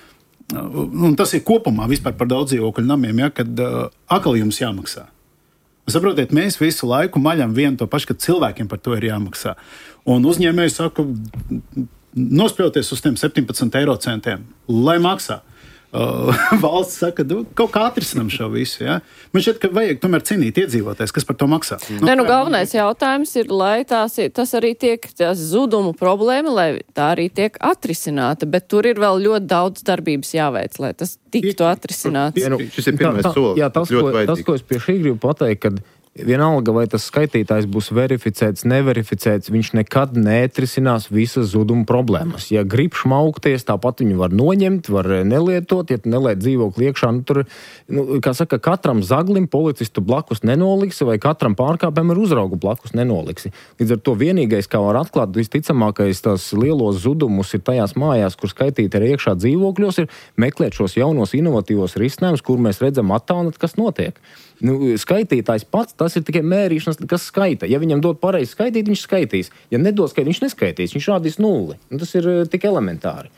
un tas ir kopumā vispār par daudz dzīvokļu namiem, ja, kad atkal jums jāmaksā. Saprotiet, mēs visu laiku maļam vienu to pašu, ka cilvēkiem par to ir jāmaksā. Un uzņēmēji saka, nospļauties uz tiem 17 eiro centiem, lai maksā. Valsts saka, kaut kā atrisinam šo visu. Ja? Man šķiet, ka vajag tomēr cienīt iedzīvotājs, kas par to maksā. Galvenais jautājums ir, lai tas arī tiek zudumu problēma, lai tā arī tiek atrisināta, bet tur ir vēl ļoti daudz darbības jāveic, lai tas tiktu atrisināts. Šis ir pirmais solis. Tas, ko es pie šī gribu pateikt, kad vienalga, vai tas skaitītājs būs verificēts, neverificēts, viņš nekad neatrisinās visas zuduma problēmas. Ja grib šmaukties, tāpat viņu var noņemt, var nelietot, ja tu neliet dzīvokli iekšā, tur, kā saka, katram zaglim policistu blakus nenoliksi, vai katram pārkāpēm ar uzraugu blakus nenoliksi. Līdz ar to vienīgais, kā var atklāt, visticamākais tās lielos zudumus ir tajās mājās, kur skaitīti arī iekšā dzīvokļos, ir meklēt šos jaunos inovatīvos risinājumus, kur mēs redzam attālināt, kas notiek. Skaitītājs pats, tas ir tikai mērīšanas, kas skaita. Ja viņam dod pareizi skaitīt, viņš skaitīs. Ja nedod skaitīt, viņš neskaitīs. Viņš rādīs 0. Tas ir tik elementāri.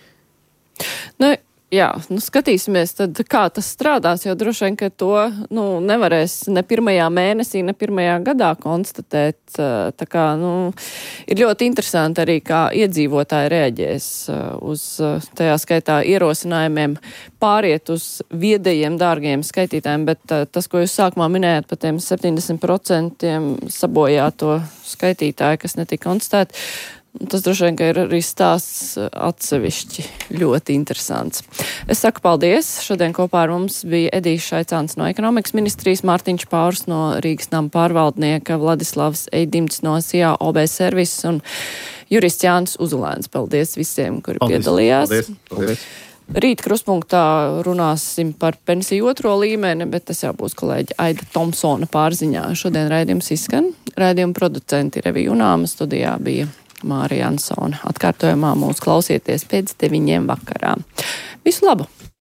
Skatīsimies, tad kā tas strādās, jo droši vien, ka to nevarēs ne pirmajā mēnesī, ne pirmajā gadā konstatēt. Tā kā, ir ļoti interesanti arī, kā iedzīvotāji reaģēs uz tajā skaitā ierosinājumiem pāriet uz viedajiem, dārgajiem skaitītājiem, bet tas, ko jūs sākumā minējāt par tiem 70% sabojāto skaitītāju, kas netika konstatēti, tas droši vien, ka ir arī stāsts atsevišķi ļoti interesants. Es saku paldies. Šodien kopā ar mums bija Edijs Šaicāns no ekonomikas ministrijas, Mārtiņš Paurs no Rīgas nama pārvaldnieka, Vladislavs Eidimts no SIA OB Services un jurists Jānis Uzulēns. Paldies visiem, kuri piedalījās. Paldies. Rīt kruspunktā runāsim par pensiju 2. līmeni, bet tas jau būs kolēģi Aida Tomsona pārziņā. Šodien raidījums izskan. Raidījuma producenti Revija Junāma, studijā bija Mārija Ansone. Atkārtojumā mūs klausieties pēc 9 vakarā. Visu labu!